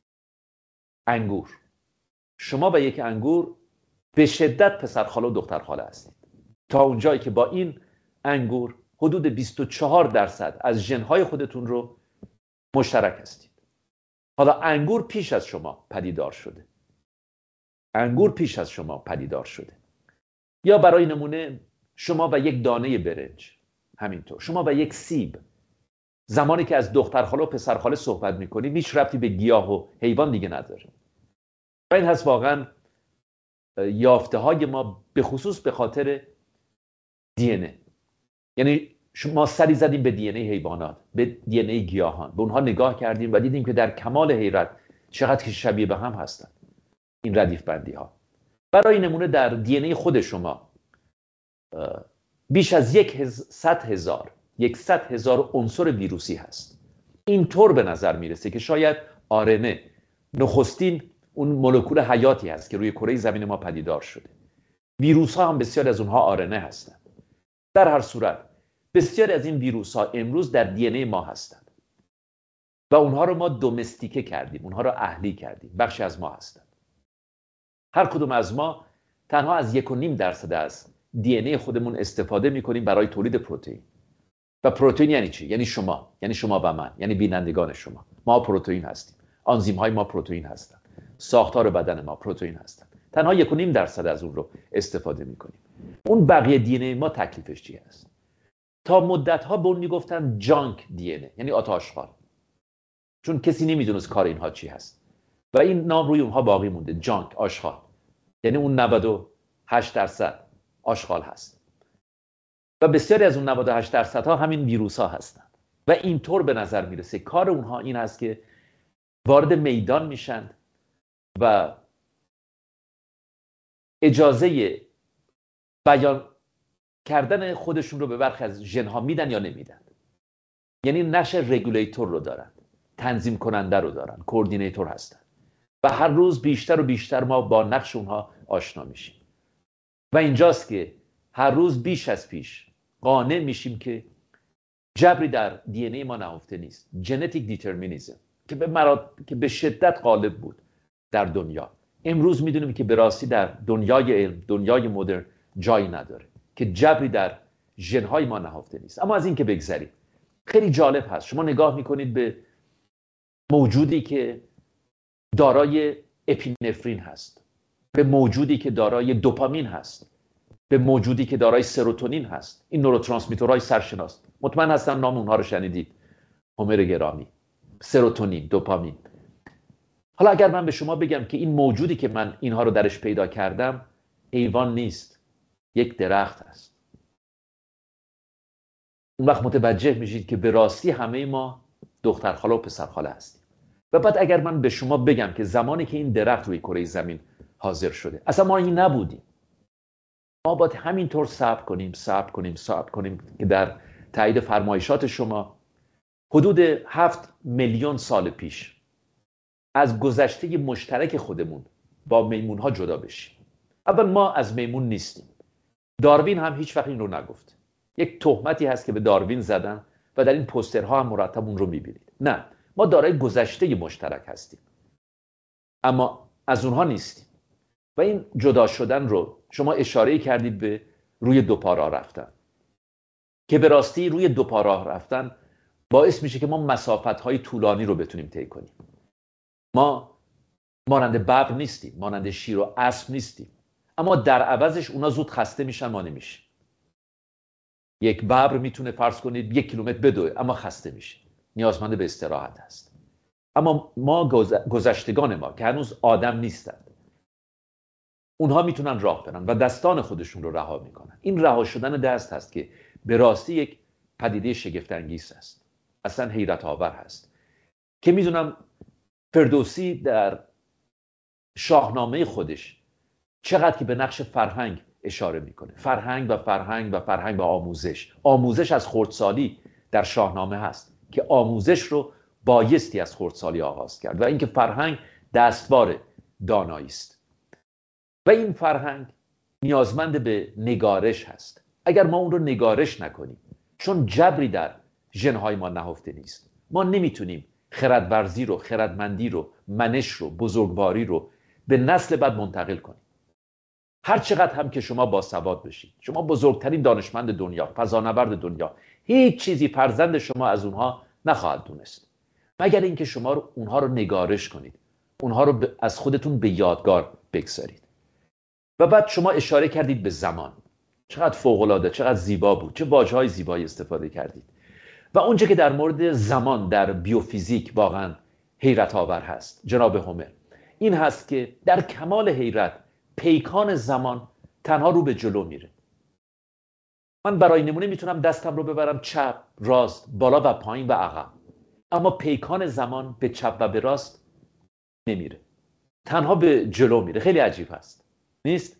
انگور. شما و یک انگور به شدت پسر خاله و دختر خاله هستید. تا اونجایی که با این انگور حدود بیست و چهار درصد از ژن‌های خودتون رو مشترک هستید. حالا انگور پیش از شما پدیدار شده. انگور پیش از شما پدیدار شده. یا برای نمونه شما و یک دانه برنج، همینطور. شما و یک سیب. زمانی که از دختر خاله و پسر خاله صحبت میکنید هیچ ربطی به گیاه و حیوان دیگه نداره. و این هست واقعا یافته های ما به خصوص به خاطر دی ان ای. یعنی ما سری زدیم به دی ان ای حیوانات، به دی ان ای گیاهان، به اونها نگاه کردیم و دیدیم که در کمال حیرت چقدر که شبیه به هم هستن این ردیف بندی ها. برای نمونه در دی ان ای خود شما بیش از یک صد هزار یک صد هزار عنصر ویروسی هست. اینطور به نظر میرسه که شاید آر ان ای نخستین اون مولکول حیاتی هست که روی کره زمین ما پدیدار شده. ویروس ها هم بسیار از اونها آر ان ای هستند. در هر صورت بسیاری از این ویروس ها امروز در دی ان ای ما هستند و اونها رو ما دومستیکه کردیم، اونها رو اهلی کردیم، بخشی از ما هستند. هر کدوم از ما تنها از یک و نیم درصد از دی ان ای خودمون استفاده میکنیم برای تولید پروتئین. و پروتئین یعنی چی؟ یعنی شما، یعنی شما و من، یعنی بینندگان شما. ما پروتئین هستیم. آنزیم های ما پروتئین هستند. ساختار بدن ما پروتئین هستند. تنها یک و نیم درصد از اون رو استفاده میکنیم. اون بقیه دی ان ای ما تکلیفش چی هست؟ تا مدت ها به اون میگفتن جانک دی ان ای، یعنی آتش‌خوار. چون کسی نمیدونست کار اینها چی هست. و این نام روی اونها باقی مونده، جانک، آشغال. یعنی اون نود و هشت درصد آشغال هست. و بسیاری از اون نود و هشت درصد ها همین ویروس ها هستند. و اینطور به نظر میرسه کار اونها این هست که وارد میدان میشن و اجازه بیان کردن خودشون رو به برخی از ژن ها میدن یا نمیدن. یعنی نقش رگولیتور رو دارن، تنظیم کننده رو دارن، کوردینیتور هستن. و هر روز بیشتر و بیشتر ما با نقش اونها آشنا میشیم. و اینجاست که هر روز بیش از پیش قانع میشیم که جبری در دی ان ای ما نهفته نیست. ژنتیک دیترمینیسم که به مراد... که به شدت غالب بود در دنیا. امروز میدونیم که به راستی در دنیای علم، دنیای مدرن جایی نداره که جبری در ژن‌های ما نهفته نیست. اما از این که بگذریم، خیلی جالب هست. شما نگاه میکنید به موجودی که دارای اپینفرین هست، به موجودی که دارای دوپامین هست، به موجودی که دارای سروتونین هست. این نوروترانسمیترهای سرشناس، مطمئن هستم نام اونها رو شنیدید. هومر گرامی، سروتونین، دوپامین. حالا اگر من به شما بگم که این موجودی که من اینها رو درش پیدا کردم حیوان نیست، یک درخت است، اون وقت متوجه میشید که به راستی همه ما دخترخاله و پسرخاله هستیم. و بعد اگر من به شما بگم که زمانی که این درخت روی کره زمین حاضر شده اصلا ما این نبودیم، ما باید همینطور صبر کنیم صبر کنیم صبر کنیم که در تایید فرمایشات شما حدود هفت میلیون سال پیش از گذشته مشترک خودمون با میمون ها جدا بشیم. اول ما از میمون نیستیم. داروین هم هیچ وقت این رو نگفت. یک تهمتی هست که به داروین زدن و در این پوسترها هم مرتب اون رو میبینید. نه، ما دارای گذشته مشترک هستیم اما از اونها نیستیم. و این جدا شدن رو شما اشاره کردید به روی دو پا راه رفتن، که به راستی روی دو پا راه رفتن باعث میشه که ما مسافت‌های طولانی رو بتونیم طی کنیم. ما مانند ببر نیستیم، مانند شیر و اسب نیستیم، اما در عوضش اونا زود خسته میشن، ما نمیشه. یک ببر میتونه فرض کنید یک کیلومتر بدوه اما خسته میشه، نیازمند به استراحت هست. اما ما گذشتگان ما که هنوز آدم نیستند، اونها میتونن راه برن و دستان خودشون رو رها میکنن. این رها شدن دست هست که به راستی یک پدیده شگفت انگیز است، اصلا حیرت آور هست. که میدونم فردوسی در شاهنامه خودش چقدر که به نقش فرهنگ اشاره میکنه. فرهنگ و فرهنگ و فرهنگ و آموزش. آموزش از خردسالی در شاهنامه هست که آموزش رو بایستی از خردسالی آغاز کرد و اینکه فرهنگ دستوار دانایی است و این فرهنگ نیازمند به نگارش هست. اگر ما اون رو نگارش نکنیم، چون جبری در ژن‌های ما نهفته نیست، ما نمیتونیم خردورزی رو، خردمندی رو، منش رو، بزرگواری رو به نسل بعد منتقل کنیم. هر چقدر هم که شما باسواد بشید، شما بزرگترین دانشمند دنیا، فضانورد دنیا، هیچ چیزی فرزند شما از اونها نخواهد دونست مگر اینکه شما رو اونها رو نگارش کنید، اونها رو از خودتون به یادگار بگذارید. و بعد شما اشاره کردید به زمان، چقدر فوق‌العاده، چقدر زیبا بود، چه واژه‌های زیبایی استفاده کردید. و اونچه که در مورد زمان در بیوفیزیک واقعا حیرت آور هست جناب هومر، این هست که در کمال حیرت پیکان زمان تنها رو به جلو میره. من برای نمونه میتونم دستم رو ببرم چپ، راست، بالا و پایین و عقب، اما پیکان زمان به چپ و به راست نمیره، تنها به جلو میره. خیلی عجیب هست، نیست؟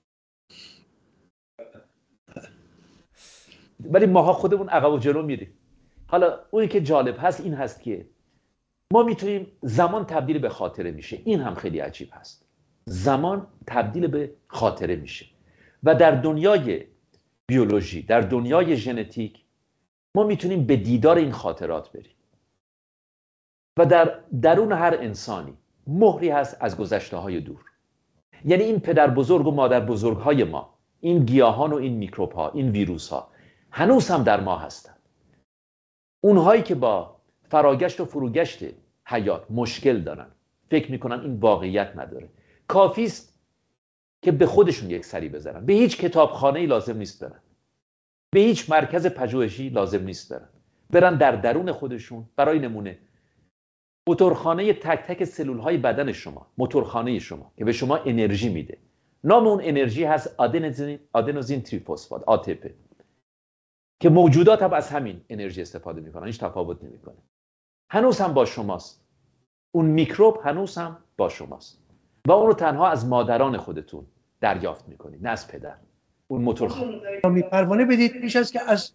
ولی ماها خودمون عقب و جلو میریم. حالا اونی که جالب هست این هست که ما میتونیم زمان تبدیل به خاطره میشه. این هم خیلی عجیب هست، زمان تبدیل به خاطره میشه. و در دنیای بیولوژی، در دنیای ژنتیک، ما میتونیم به دیدار این خاطرات بریم و در درون هر انسانی مهری هست از گذشته های دور. یعنی این پدر بزرگ و مادر بزرگ های ما، این گیاهان و این میکروب ها، این ویروس ها هنوز هم در ما هستند. اونهایی که با فراگشت و فروگشت حیات مشکل دارن، فکر میکنن این واقعیت نداره، کافی است که به خودشون یک سری بزنن. به هیچ کتابخانه‌ای لازم نیست برن، به هیچ مرکز پژوهشی لازم نیست برن، برن در درون خودشون. برای نمونه موتورخانه تک تک سلول‌های بدن شما، موتورخانه شما که به شما انرژی میده، نام اون انرژی هست آدنوزین آدنوزین تریفسفات، آ تی پی، که موجودات هم از همین انرژی استفاده میکنن، هیچ تفاوت نمیکنه. هنوز هم با شماست، اون میکروب هنوز هم با شماست و اون رو تنها از مادران خودتون دریافت میکنید، نه از پدر. اون موتورخانه پروانه بدید. پیش از که از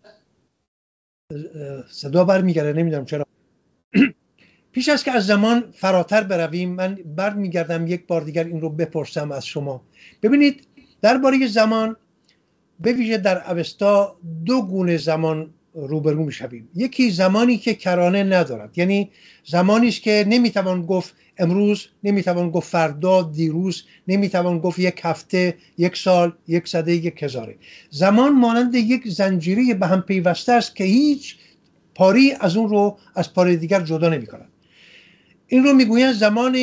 صدا برمیگره، نمیدونم چرا، پیش از که از زمان فراتر برویم، من برمیگردم یک بار دیگر این رو بپرسم از شما. ببینید، درباره زمان به ویژه در اوستا دو گونه زمان روبرو میشویم. یکی زمانی که کرانه ندارد، یعنی زمانی است که نمیتوان گفت امروز، نمیتوان گفت فردا، دیروز، نمیتوان گفت یک هفته، یک سال، یک سده، یک هزاره. زمان مانند یک زنجیره به هم پیوسته است که هیچ پاری از اون رو از پاره دیگر جدا نمی کند. این رو میگویند زمان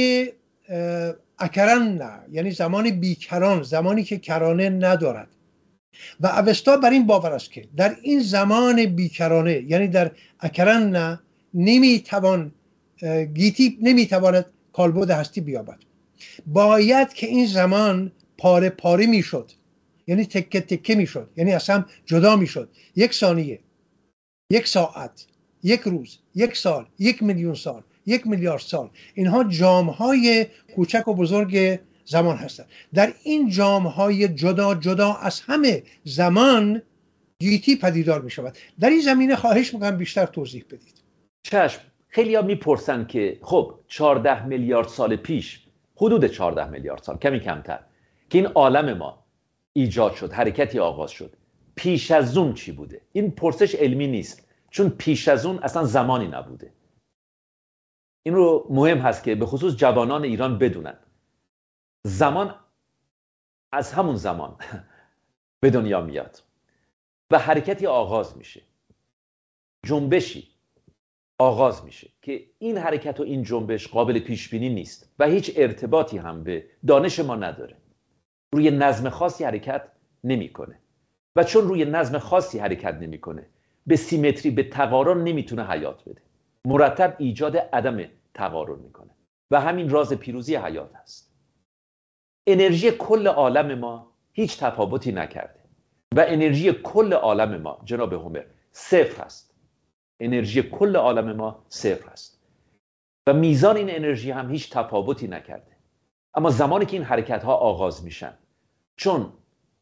اکران نه، یعنی زمان بیکران، زمانی که کرانه ندارد. و اوستا بر این باور است که در این زمان بیکرانه، یعنی در اکران نه، نمیتوان گیتی نمیتواند کالبد هستی بیابد. باید که این زمان پاره پاره میشد، یعنی تکه تکه میشد، یعنی اصلا جدا میشد. یک ثانیه، یک ساعت، یک روز، یک سال، یک میلیون سال، یک میلیارد سال، اینها جامهای کوچک و بزرگ زمان هستند. در این جامهای جدا جدا از همه زمان گیتی پدیدار می شود. در این زمینه خواهش میکنم بیشتر توضیح بدید. چشم. خیلی ها میپرسن که خب چهارده میلیارد سال پیش، حدود چهارده میلیارد سال، کمی کمتر، که این عالم ما ایجاد شد، حرکتی آغاز شد، پیش از اون چی بوده؟ این پرسش علمی نیست، چون پیش از اون اصلا زمانی نبوده. این رو مهم هست که به خصوص جوانان ایران بدونن. زمان از همون زمان به دنیا میاد و حرکتی آغاز میشه، جنبشی آغاز میشه که این حرکت و این جنبش قابل پیش بینی نیست و هیچ ارتباطی هم به دانش ما نداره. روی نظم خاصی حرکت نمیکنه و چون روی نظم خاصی حرکت نمیکنه، به سیمتری، به تقارن نمیتونه حیات بده. مرتب ایجاد عدم تقارن میکنه و همین راز پیروزی حیات هست. انرژی کل عالم ما هیچ تفاوتی نکرده و انرژی کل عالم ما، جناب هومر، صفر هست. انرژی کل عالم ما صفر هست و میزان این انرژی هم هیچ تفاوتی نکرده. اما زمانی که این حرکت ها آغاز میشن، چون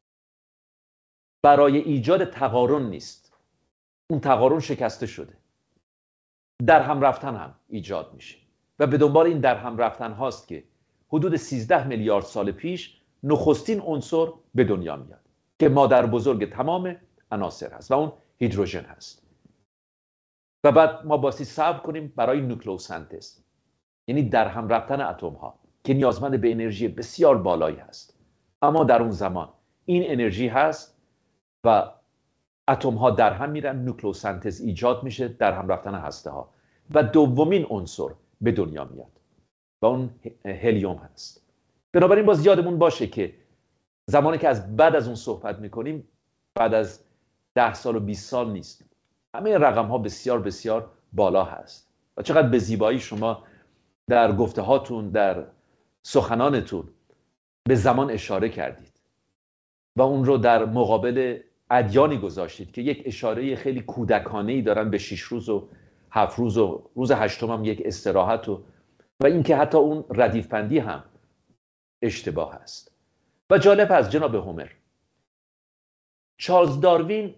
برای ایجاد تقارن نیست، اون تقارن شکسته شده، در هم رفتن هم ایجاد میشه و به دنبال این در هم رفتن هاست که حدود سیزده میلیارد سال پیش نخستین عنصر به دنیا میاد که مادر بزرگ تمام عناصر هست و اون هیدروژن هست. و بعد ما باستی صبر کنیم برای نوکلئوسنتز، یعنی در هم رفتن اتم ها که نیازمند به انرژی بسیار بالایی هست. اما در اون زمان این انرژی هست و اتم ها در هم میرن، نوکلئوسنتز ایجاد میشه، در هم رفتن هسته ها و دومین عنصر به دنیا میاد و اون هلیوم هست. بنابراین باز یادمون باشه که زمانی که از بعد از اون صحبت میکنیم، بعد از ده سال و بیست سال نیست. همه رقم ها بسیار بسیار بالا هست و چقدر به زیبایی شما در گفته هاتون، در سخنانتون به زمان اشاره کردید و اون رو در مقابل ادیانی گذاشتید که یک اشاره خیلی کودکانه‌ای دارن به شش روز و هفت روز و روز هشتم هم یک استراحت و و اینکه حتی اون ردیف بندی هم اشتباه است. و جالب است جناب هومر، چارلز داروین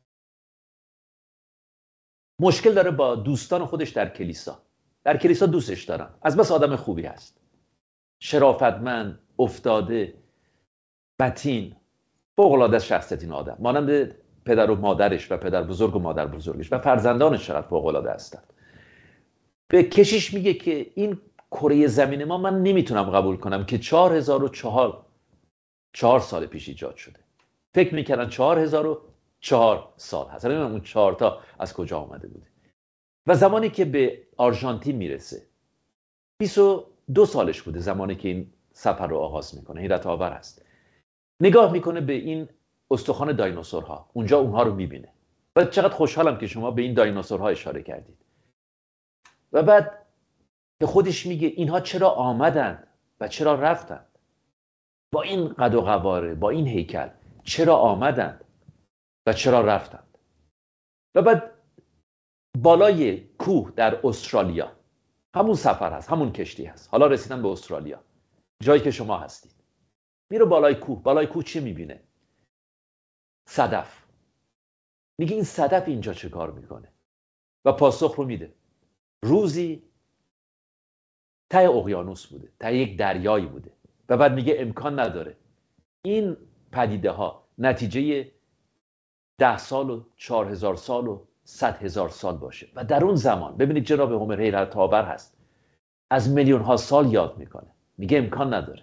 مشکل داره با دوستان خودش در کلیسا. در کلیسا دوستش دارن، از بس آدم خوبی هست، شرافتمند، افتاده، متین، فوق‌العاده شخصیت این آدم، مانند پدر و مادرش و پدر بزرگ و مادر بزرگش و فرزندانش چقدر فوق‌العاده هستند. به کشیش میگه که این کره زمین ما من نمیتونم قبول کنم که چهار هزار و چهار چهار سال پیش ایجاد شده. فکر میکردن چهار هزار و چهار سال هست. نمیدونم اون چهار تا از کجا آمده بوده. و زمانی که به آرژانتین میرسه، بیست و دو سالش بوده زمانی که این سفر رو آغاز میکنه. حیرت آور است. نگاه میکنه به این استخوان دایناسورها، اونجا اونها رو میبینه و چقدر خوشحالم که شما به این دایناسورها اشاره کردید. و بعد به خودش میگه اینها چرا آمدند و چرا رفتند؟ با این قد و قواره، با این هیکل چرا آمدند و چرا رفتند؟ و بعد بالای کوه در استرالیا، همون سفر هست، همون کشتی هست، حالا رسیدن به استرالیا، جایی که شما هستید. میره بالای کوه. بالای کوه چی میبینه؟ صدف. میگه این صدف اینجا چه کار میکنه؟ و پاسخ رو میده. روزی ته اقیانوس بوده، ته یک دریایی بوده. و بعد میگه امکان نداره این پدیده ها نتیجه ده سال و چهار هزار سال و صد هزار سال باشه و در اون زمان ببینید جناب هومر حیرت آور هست، از میلیون ها سال یاد میکنه، میگه امکان نداره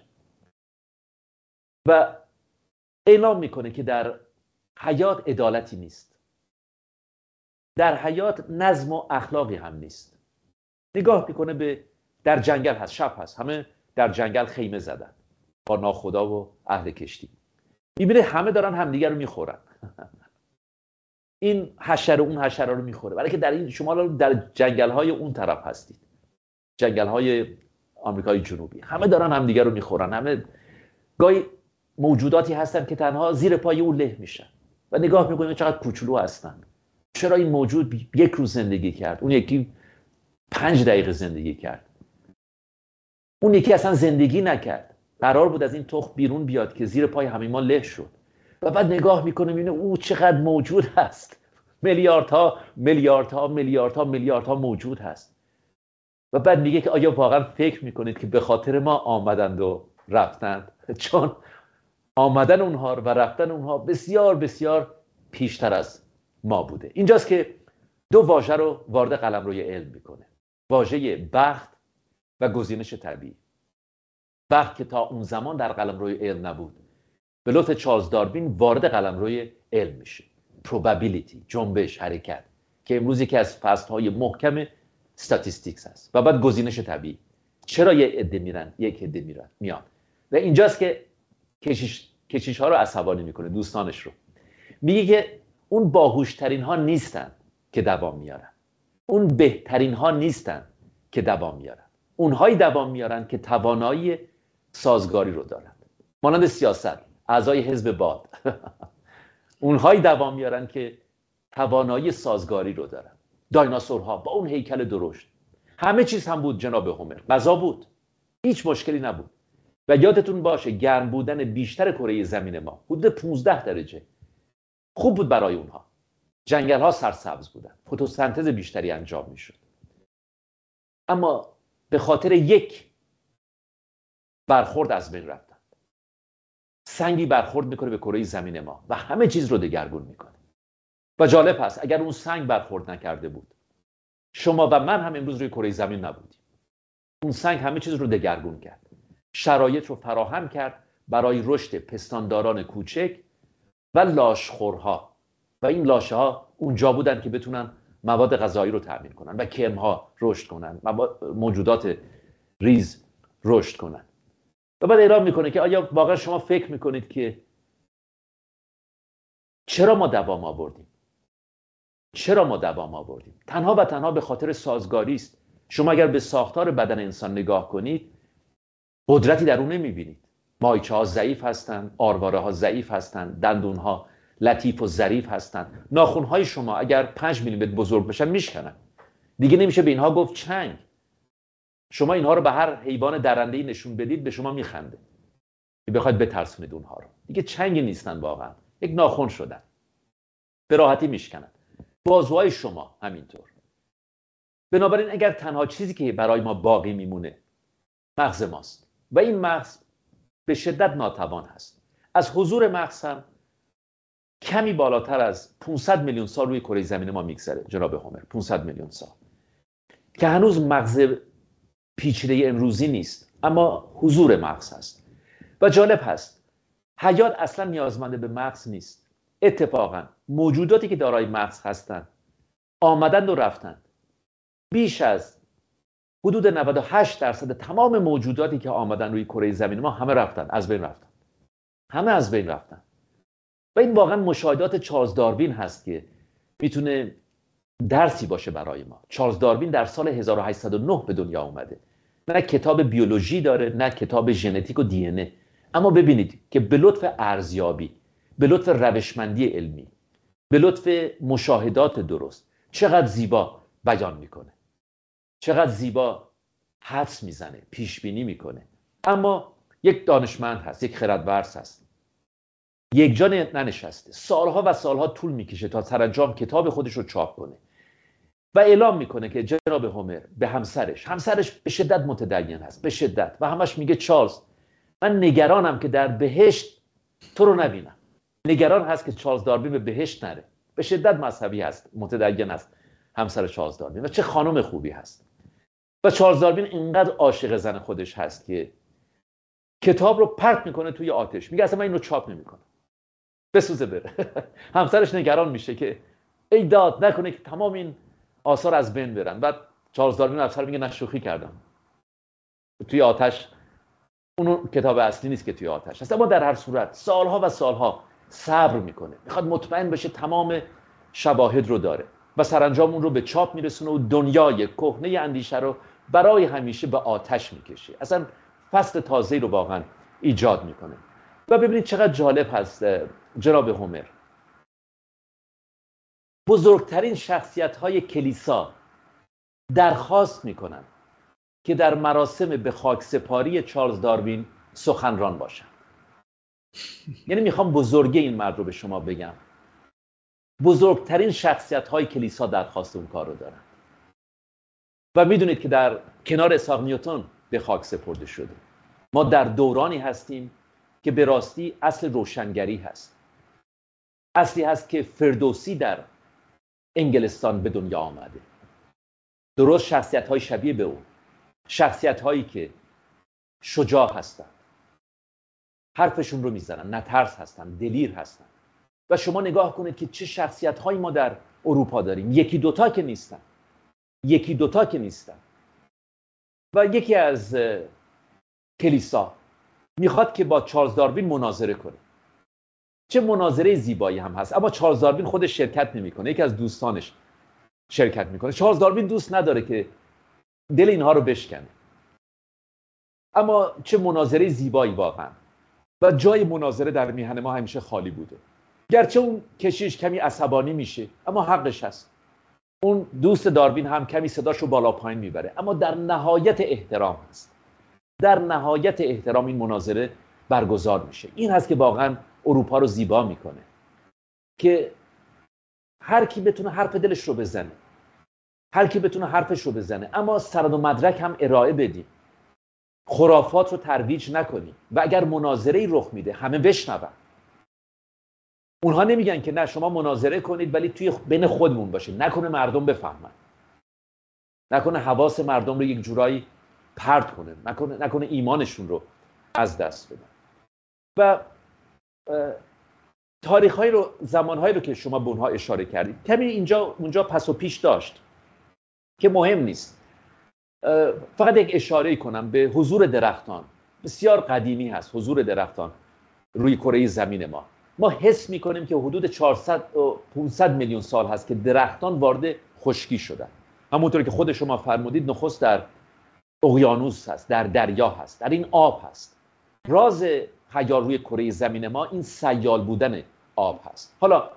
و اعلام میکنه که در حیات عدالتی نیست، در حیات نظم و اخلاقی هم نیست. نگاه میکنه به در جنگل هست، شب هست، همه در جنگل خیمه زدن با ناخدا و اهل کشتی، میبینه همه دارن همدیگر رو میخورن این حشره اون حشره رو میخوره، برای که در این شما در جنگل های اون طرف هستید، جنگل های آمریکای جنوبی، همه دارن همدیگر رو میخورن، همه گاهی موجوداتی هستن که تنها زیر پای اون له میشن و نگاه میکنید چقدر کوچولو هستن. چرا این موجود یک روز زندگی کرد، اون یکی پنج دقیقه زندگی کرد، اون یکی اصلا زندگی نکرد، قرار بود از این تخم بیرون بیاد که زیر پای همه ما له شد و بعد نگاه میکنه میبینه او چقدر موجود هست، میلیاردها میلیاردها میلیاردها میلیاردها موجود هست و بعد میگه که آیا واقعا فکر میکنید که به خاطر ما آمدند و رفتند؟ چون آمدن اونها و رفتن اونها بسیار بسیار پیشتر از ما بوده. اینجاست که دو واژه رو وارد قلمروی علم میکنه، واژه بخت و گزینش طبیعی. بخت که تا اون زمان در قلمروی علم نبود، به لطف چارلز داروین وارد قلمروی علم میشه. probability، جنبش، حرکت، که امروز یکی از فصل‌های محکم استاتیستیکس هست. و بعد گزینش طبیعی، چرا یه عده میرن یک عده میرن میان. و اینجاست که کشیش کشیش ها رو عصبانی میکنه، دوستانش رو. میگه که اون باهوشترین ها نیستن که دوام میارن، اون بهترین ها نیستن که دوام میارن، اونهایی دوام میارن که توانایی سازگاری رو دارن، مانند سیاست، اعضای حزب باد اونهایی دوام میارن که توانایی سازگاری رو دارن. دایناسورها با اون هیکل درشت، همه چیز هم بود جناب هومر، غذا بود، هیچ مشکلی نبود. و یادتون باشه گرم بودن بیشتر کره زمین ما حدود پانزده درجه خوب بود برای اونها. جنگل ها سرسبز بودن، فتوسنتز بیشتری انجام میشد. اما به خاطر یک برخورد از بین رفتن. سنگی برخورد میکنه به کره زمین ما و همه چیز رو دگرگون میکنه. و جالب هست اگر اون سنگ برخورد نکرده بود، شما و من هم امروز روی کره زمین نبودیم. اون سنگ همه چیز رو دگرگون کرد، شرایط رو فراهم کرد برای رشد پستانداران کوچک و لاشخورها. و این لاشه ها اونجا بودن که بتونن مواد غذایی رو تامین کنن و کرمها رشد کنن، موجودات ریز رشد کنن. و بعد اعلام میکنه که آیا واقعا شما فکر میکنید که چرا ما دوام آوردیم؟ چرا ما دوام آوردیم؟ تنها و تنها به خاطر سازگاری است. شما اگر به ساختار بدن انسان نگاه کنید، قدرتی در اون نمیبینید. مایچه ها ضعیف هستند، آرواره ها ضعیف هستند، دندون ها لطیف و ظریف هستند. ناخن های شما اگر پنج میلیمتر بزرگ بشن میشکنن. دیگه نمیشه به اینها گفت چنگ. شما اینها رو به هر حیوان درنده‌ای نشون بدید به شما میخنده. بخواید بترسونید اونها رو. دیگه چنگی نیستن واقعا. یک ناخن شدن. به راحتی میشکنن. بازوهای شما همینطور. بنابراین اگر تنها چیزی که برای ما باقی میمونه مغز ماست و این مغز به شدت ناتوان هست. از حضور مغز هم کمی بالاتر از پانصد میلیون سال روی کره زمین ما میگذره جناب هومر. پانصد میلیون سال که هنوز مغز پیچیده امروزی نیست، اما حضور مغز هست. و جالب هست حیات اصلا نیازمنده به مغز نیست. اتفاقا موجوداتی که دارای مغز هستند آمدند و رفتند. بیش از حدود نود و هشت درصد تمام موجوداتی که آمدن روی کره زمین ما همه رفتن، از بین رفتن. همه از بین رفتن. و این واقعا مشاهدات چارلز داروین هست که میتونه درسی باشه برای ما. چارلز داروین در سال هزار و هشتصد و نه به دنیا اومده. نه کتاب بیولوژی داره، نه کتاب ژنتیک و دی ان ای. اما ببینید که به لطف ارزیابی، به لطف روشمندی علمی، به لطف مشاهدات درست چقدر زیبا بیان میکنه، چقدر زیبا حدس میزنه، پیش بینی میکنه. اما یک دانشمند هست، یک خردورز هست، یک جا ننشسته، سالها و سالها طول میکشه تا سرانجام کتاب خودش رو چاپ کنه و اعلام میکنه که جناب هومر به همسرش، همسرش به شدت متدین هست، به شدت، و همش میگه چارلز من نگرانم که در بهشت تو رو نبینم. نگران هست که چارلز داروین به بهشت نره. به شدت مذهبی هست، متدین است همسر چارلز داروین و چه خانم خوبی هست. و چارلز داروین اینقدر عاشق زن خودش هست که کتاب رو پرت میکنه توی آتش، میگه اصلا من اینو چاپ نمیکنم، بسوزه بره. همسرش نگران میشه که ای داد نکنه که تمام این آثار از بین برن. بعد چارلز داروین افسر میگه نه شوخی کردم، توی آتش اون کتاب اصلی نیست که توی آتش هست. اما در هر صورت سالها و سالها صبر میکنه، میخواد مطمئن بشه تمام شواهد رو داره و سرانجام اون رو به چاپ میرسونه و دنیای کهنه اندیشه رو برای همیشه به آتش میکشه. اصلا فصل تازه‌ای رو واقعا ایجاد میکنه. و ببینید چقدر جالب هست جناب هومر. بزرگترین شخصیت‌های کلیسا درخواست میکنن که در مراسم به خاکسپاری چارلز داروین سخنران باشن. یعنی میخوام بزرگی این مرد رو به شما بگم. بزرگترین شخصیت‌های کلیسا درخواست اون کار رو دارن. و میدونید که در کنار اسحاق نیوتن به خاک سپرده شده. ما در دورانی هستیم که به راستی اصل روشنگری هست. اصلی هست که فردوسی در انگلستان به دنیا آمده. درست شخصیت‌های شبیه به او، شخصیت‌هایی که شجاع هستن، حرفشون رو میزنن، نه ترس هستن، دلیر هستن. و شما نگاه کنید که چه شخصیت‌هایی ما در اروپا داریم. یکی دوتا که نیستن، یکی دوتا که نیستن. و یکی از کلیسا میخواد که با چارلز داروین مناظره کنه. چه مناظره زیبایی هم هست، اما چارلز داروین خودش شرکت نمیکنه، یکی از دوستانش شرکت میکنه. چارلز داروین دوست نداره که دل اینها رو بشکنه. اما چه مناظره زیبایی واقعا. و جای مناظره در میهن ما همیشه خالی بوده. گرچه اون کشیش کمی عصبانی میشه، اما حقش هست. اون دوست داروین هم کمی صداشو بالا پایین میبره، اما در نهایت احترام هست. در نهایت احترام این مناظره برگزار میشه. این هست که واقعا اروپا رو زیبا میکنه، که هر کی بتونه حرف دلش رو بزنه، هر کی بتونه حرفش رو بزنه، اما سند و مدرک هم ارائه بدیم، خرافات رو ترویج نکنیم. و اگر مناظره‌ای رخ میده همه بشنون. اونها نمیگن که نه شما مناظره کنید ولی توی بین خودمون باشه، نکنه مردم بفهمن، نکنه حواس مردم رو یک جورایی پرت کنه، نکنه نکنه ایمانشون رو از دست بدن. و تاریخ‌های رو، زمان‌هایی رو که شما به اونها اشاره کردید، کمی اینجا اونجا پس و پیش داشت که مهم نیست. فقط یک اشاره کنم به حضور درختان. بسیار قدیمی هست حضور درختان روی کره زمین ما. ما حس می‌کنیم که حدود چهارصد و پانصد میلیون سال هست که درختان وارد خشکی شدن. همونطوری که خود شما فرمودید، نخست در اقیانوس هست، در دریا هست، در این آب هست. راز حیات روی کره زمین ما این سیال بودن آب هست. حالا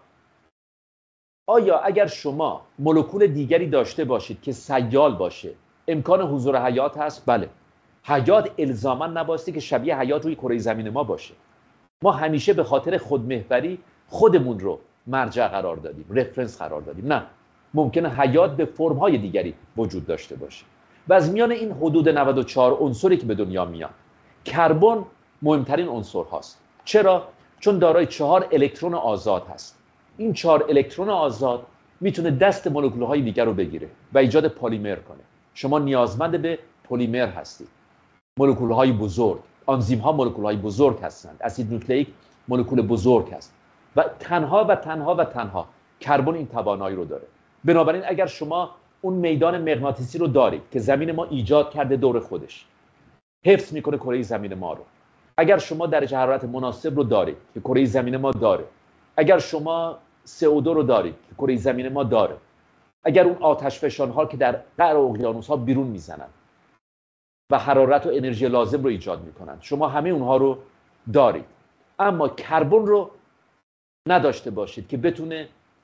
آیا اگر شما مولکول دیگری داشته باشید که سیال باشه، امکان حضور حیات هست؟ بله. حیات الزاما نبایستی که شبیه حیات روی کره زمین ما باشه. ما همیشه به خاطر خودمحوری خودمون رو مرجع قرار دادیم، رفرنس قرار دادیم. نه، ممکنه حیات به فرم‌های دیگری وجود داشته باشه. و از میان این حدود نود و چهار عنصری که به دنیا میان، کربن مهمترین عنصر هاست. چرا؟ چون دارای چهار الکترون آزاد هست. این چهار الکترون آزاد میتونه دست مولکول‌های دیگر رو بگیره و ایجاد پلیمر کنه. شما نیازمند به پلیمر هستید. مولکول‌های بزرگ، آنزیم‌ها مولکول‌های بزرگ هستند. اسید نوکلئیک مولکول بزرگ هست. و تنها و تنها و تنها کربن این توانایی رو داره. بنابراین اگر شما اون میدان مغناطیسی رو دارید که زمین ما ایجاد کرده دور خودش، حفظ میکنه کره زمین ما رو. اگر شما درجه حرارت مناسب رو دارید که کره زمین ما داره، اگر شما سی او دو رو دارید که کره زمین ما داره، اگر اون آتش فشان‌ها که در قعر اقیانوس‌ها بیرون میزنن و حرارت و انرژی لازم رو ایجاد میکنن، شما همه اونها رو دارید، اما کربن رو نداشته باشید که بتونه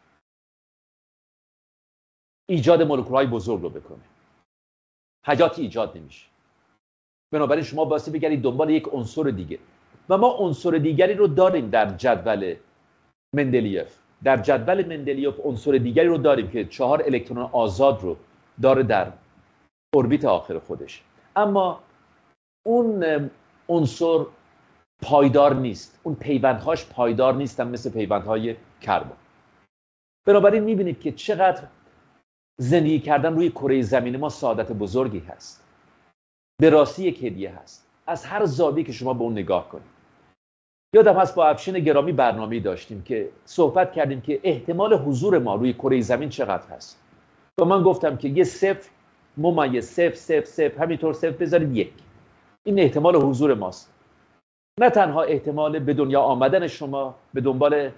ایجاد مولکول‌های بزرگ رو بکنه، حیاتی ایجاد نمیشه. بنابراین شما باید بگردید دنبال یک عنصر دیگه. و ما عنصر دیگری رو داریم در جدول مندلیف. در جدول مندلیف عنصر دیگری رو داریم که چهار الکترون آزاد رو داره در اوربیت آخر خودش. اما اون عنصر پایدار نیست. اون پیوندهاش پایدار نیستن مثل پیوندهای کربن. بنابراین میبینید که چقدر زندگی کردن روی کره زمین ما سعادت بزرگی هست. به راستی یک هدیه هست از هر زاویه‌ای که شما به اون نگاه کنید. یادم هست با افشین گرامی برنامه‌ای داشتیم که صحبت کردیم که احتمال حضور ما روی کره زمین چقدر هست. و من گفتم که یه صفر ممیز صفر صفر صفر همینطور صفر بذارید یک. این احتمال حضور ماست. نه تنها احتمال به دنیا آمدن شما به دنبال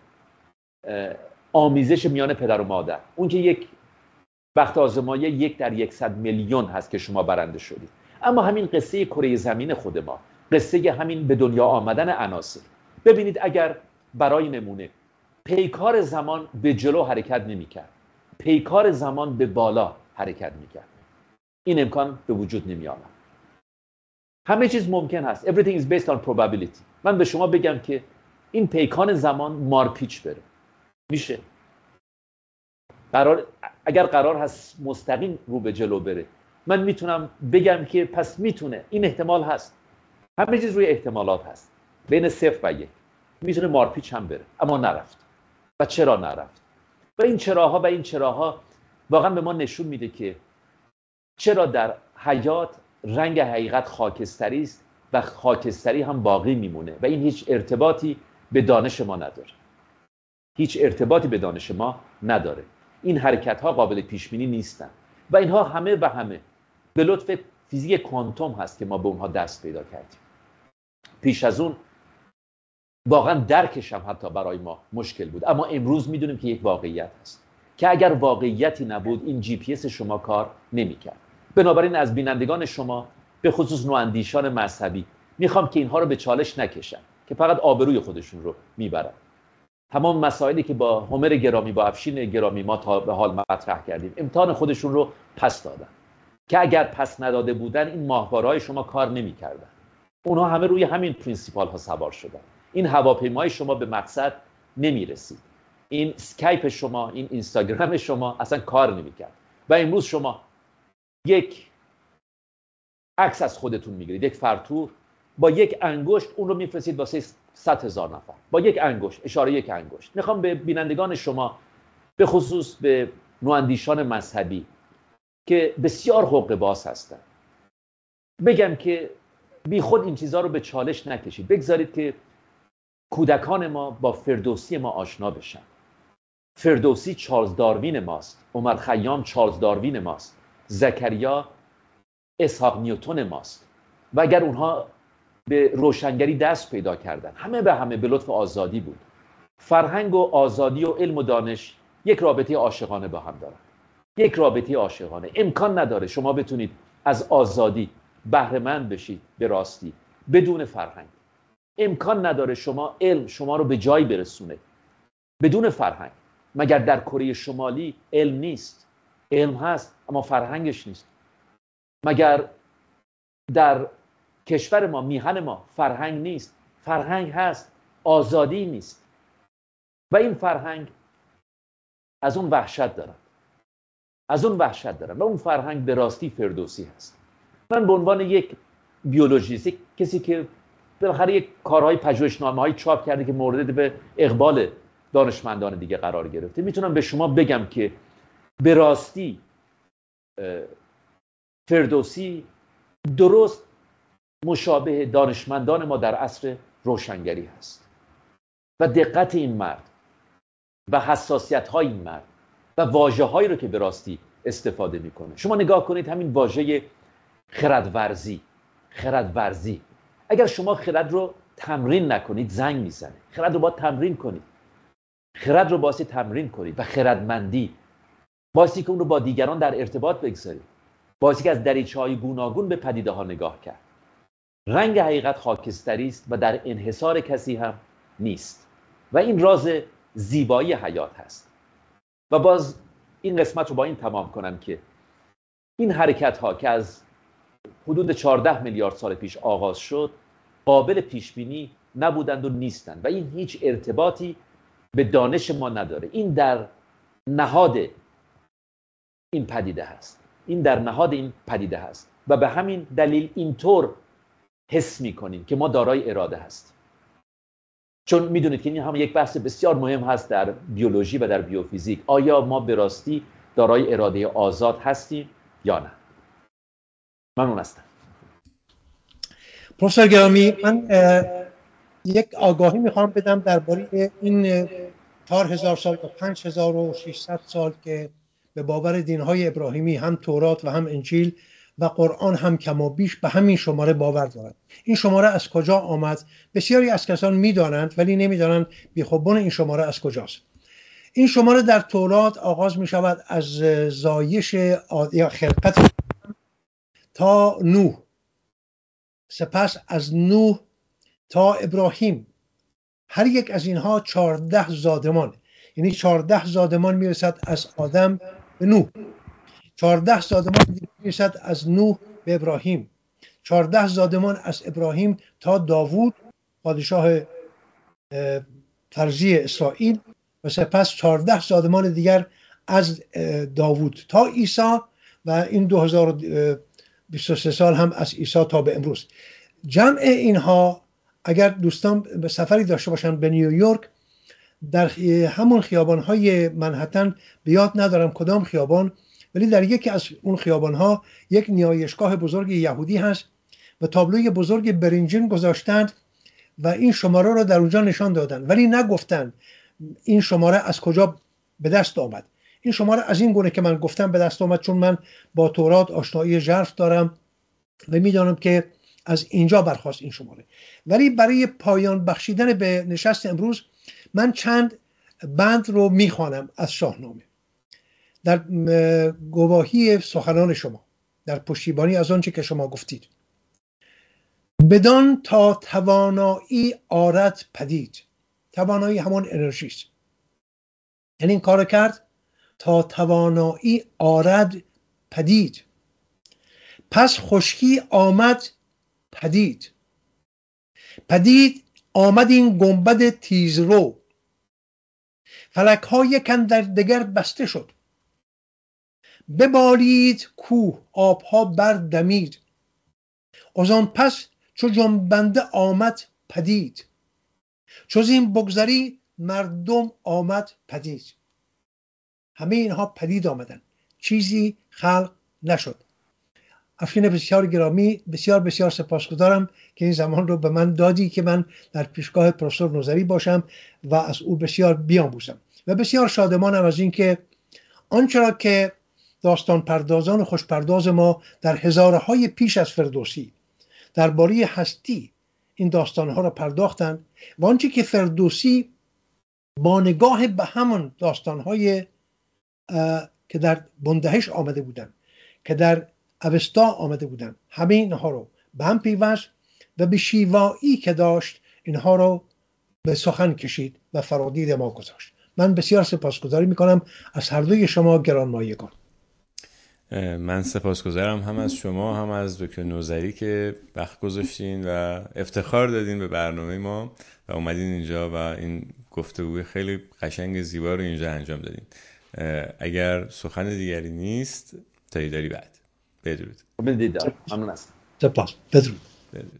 آمیزش میان پدر و مادر، اون که یک بخت آزمایی یک در یکصد میلیون هست که شما برنده شدید، اما همین قصه کره زمین خود ما، قصه همین به دنیا آمدن عناصر. ببینید اگر برای نمونه پیکار زمان به جلو حرکت نمی‌کرد، پیکار زمان به بالا حرکت می‌کرد، این امکان به وجود نمی‌آمد. همه چیز ممکن هست. Everything is based on probability. من به شما بگم که این پیکان زمان مارپیچ بره، میشه. قرار اگر قرار هست مستقیم رو به جلو بره، من میتونم بگم که پس میتونه، این احتمال هست. همه چیز روی احتمالات هست. بین صفر و یک میتونه مارپیچ هم بره، اما نرفت. و چرا نرفت؟ و این چراها و این چراها واقعا به ما نشون میده که چرا در حیات رنگ حقیقت خاکستری است و خاکستری هم باقی میمونه و این هیچ ارتباطی به دانش ما نداره. هیچ ارتباطی به دانش ما نداره. این حرکت ها قابل پیش بینی نیستن و اینها همه و همه به لطف فیزیک کوانتوم هست که ما به اونها دست پیدا کردیم. پیش از اون واقعا درکش هم حتی برای ما مشکل بود، اما امروز میدونیم که یک واقعیت هست که اگر واقعیتی نبود این جی پی اس شما کار نمی‌کرد. بنابراین از بینندگان شما به خصوص نواندیشان مذهبی میخوام که اینها رو به چالش نکشن که فقط آبروی خودشون رو میبرن. تمام مسائلی که با هومر گرامی با افشین گرامی ما تا به حال مطرح کردیم امتحان خودشون رو پس دادن که اگر پس نداده بودن این ماهواره‌های شما کار نمی‌کردن. اونها همه روی همین پرینسیپال ها سوار شدن. این هواپیمای شما به مقصد نمیرسید. این اسکایپ شما، این اینستاگرام شما اصلا کار نمی‌کرد. و امروز شما یک عکس از خودتون میگیرید، یک فرتور با یک انگشت اون رو میفرستید واسه صد هزار نفر، با یک انگشت، اشاره یک انگشت. میخوام به بینندگان شما به خصوص به نواندیشان مذهبی که بسیار حقه باز هستن بگم که بی خود این چیزها رو به چالش نکشید. بگذارید که کودکان ما با فردوسی ما آشنا بشن. فردوسی چارلز داروین ماست، عمر خیام چارلز داروین ماست، زکریا اسحاق نیوتن ماست. و اگر اونها به روشنگری دست پیدا کردن، همه به همه به لطف آزادی بود. فرهنگ و آزادی و علم و دانش یک رابطه عاشقانه با هم دارن. یک رابطه عاشقانه. امکان نداره شما بتونید از آزادی بهره مند بشید به راستی بدون فرهنگ. امکان نداره شما علم شما رو به جایی برسونه بدون فرهنگ. مگر در کره شمالی علم نیست؟ علم هست اما فرهنگش نیست. مگر در کشور ما، میهن ما فرهنگ نیست؟ فرهنگ هست، آزادی نیست. و این فرهنگ از اون وحشت دارن از اون وحشت دارن و اون فرهنگ به راستی فردوسی هست. من به عنوان یک بیولوژیست، کسی که بالاخره یک کارهای پژوهشنامه‌های چاپ کرده که مورد به اقبال دانشمندان دیگه قرار گرفته، میتونم به شما بگم که به راستی فردوسی درست مشابه دانشمندان ما در عصر روشنگری هست و دقت این مرد و حساسیت‌های این مرد و واژه‌هایی رو که به راستی استفاده میکنه. شما نگاه کنید همین واژه خردورزی خردورزی اگر شما خرد رو تمرین نکنید زنگ میزنه. خرد رو باید تمرین کنید. خرد رو باید تمرین کنید و خردمندی باعثی که اون رو با دیگران در ارتباط بگذارید، باعثی که از دریچه‌های گوناگون به پدیده ها نگاه کرد. رنگ حقیقت خاکستری است و در انحصار کسی هم نیست و این راز زیبایی حیات هست. و باز این قسمت رو با این تمام کنم که این حرکت ها که از حدود چهارده میلیارد سال پیش آغاز شد قابل پیش بینی نبودند و نیستند و این هیچ ارتباطی به دانش ما نداره. این در نهاد این پدیده هست. این در نهاد این پدیده هست و به همین دلیل اینطور حس می‌کنیم که ما دارای اراده هستیم. چون میدونید که این هم یک بحث بسیار مهم هست در بیولوژی و در بیوفیزیک. آیا ما به راستی دارای اراده آزاد هستیم یا نه؟ ممنون هستم. پروفسور گرامی، من یک آگاهی میخوام بدم درباره این چهار هزار سال یا پنج هزار و ششصد سال که به باور دینهای ابراهیمی هم تورات و هم انجیل و قرآن هم کم و بیش به همین شماره باور دارند. این شماره از کجا آمد؟ بسیاری از کسان میدانند ولی نمیدانند بیخوبون این شماره از کجاست. این شماره در تورات آغاز می شود از زایش یا خلقت تا نوح، سپس از نوح تا ابراهیم. هر یک از اینها چهارده زادمان، یعنی چهارده زادمان میرسد از آدم به نوح، چهارده زادمان میرسد از نوح به ابراهیم، چهارده زادمان از ابراهیم تا داوود پادشاه فرضی اسرائیل و سپس چهارده زادمان دیگر از داوود تا عیسی و این دو هزار و بیست و سه سال هم از عیسی تا به امروز. جمع اینها اگر دوستان به سفری داشته باشن به نیویورک، در همون خیابان‌های منهتن به یاد ندارم کدام خیابان، ولی در یکی از اون خیابان‌ها یک نیایشگاه بزرگ یهودی هست و تابلوی بزرگ برنجین گذاشتند و این شماره رو در اونجا نشان دادن، ولی نگفتن این شماره از کجا به دست آمد. این شماره از این گونه که من گفتم به دست آمد چون من با تورات آشنایی ژرف دارم و میدانم که از اینجا برخواست این شماره. ولی برای پایان بخشیدن به نشست امروز من چند بند رو میخوانم از شاهنامه در گواهی سخنان شما، در پشتیبانی از آنچه که شما گفتید. بدان تا توانایی آرد پدید. توانایی همون انرژی است، یعنی این کار کرد تا توانایی آرد پدید. پس خشکی آمد پدید. پدید آمد این گنبد تیزرو. فلک ها یک اندر دگر بسته شد. ببالید کوه آبها بردمید. از آن پس چو جنبنده آمد پدید. چو این بگذری مردم آمد پدید. همه اینها پدید آمدن، چیزی خلق نشد. افشین بسیار گرامی، بسیار بسیار سپاسگزارم که این زمان رو به من دادی که من در پیشگاه پروفسور نوذری باشم و از او بسیار بیاموزم و بسیار شادمانم از این که آنچه را که داستان پردازان خوش پرداز ما در هزارهای پیش از فردوسی درباره هستی این داستانها را پرداختند و آنچه که فردوسی با نگاه به همون داستانهای که در بندهش آمده بودن، که در اوستا آمده بودن، همه اینها رو به هم پیوست و به شیوایی که داشت اینها رو به سخن کشید و فرادید ما گذاشت. من بسیار سپاسگزاری میکنم از هر دوی شما گرانمایگان. من سپاسگزارم هم از شما هم از دکتر نوذری که وقت گذاشتین و افتخار دادین به برنامه ما و اومدین اینجا و این گفتگوی خیلی قشنگ زیبا رو اینجا انجام دادین. اگر سخن دیگری نیست تا دیداری بعد. بدرود. بدرود. ممنون هستم. سپاس. بدرود. بدرود.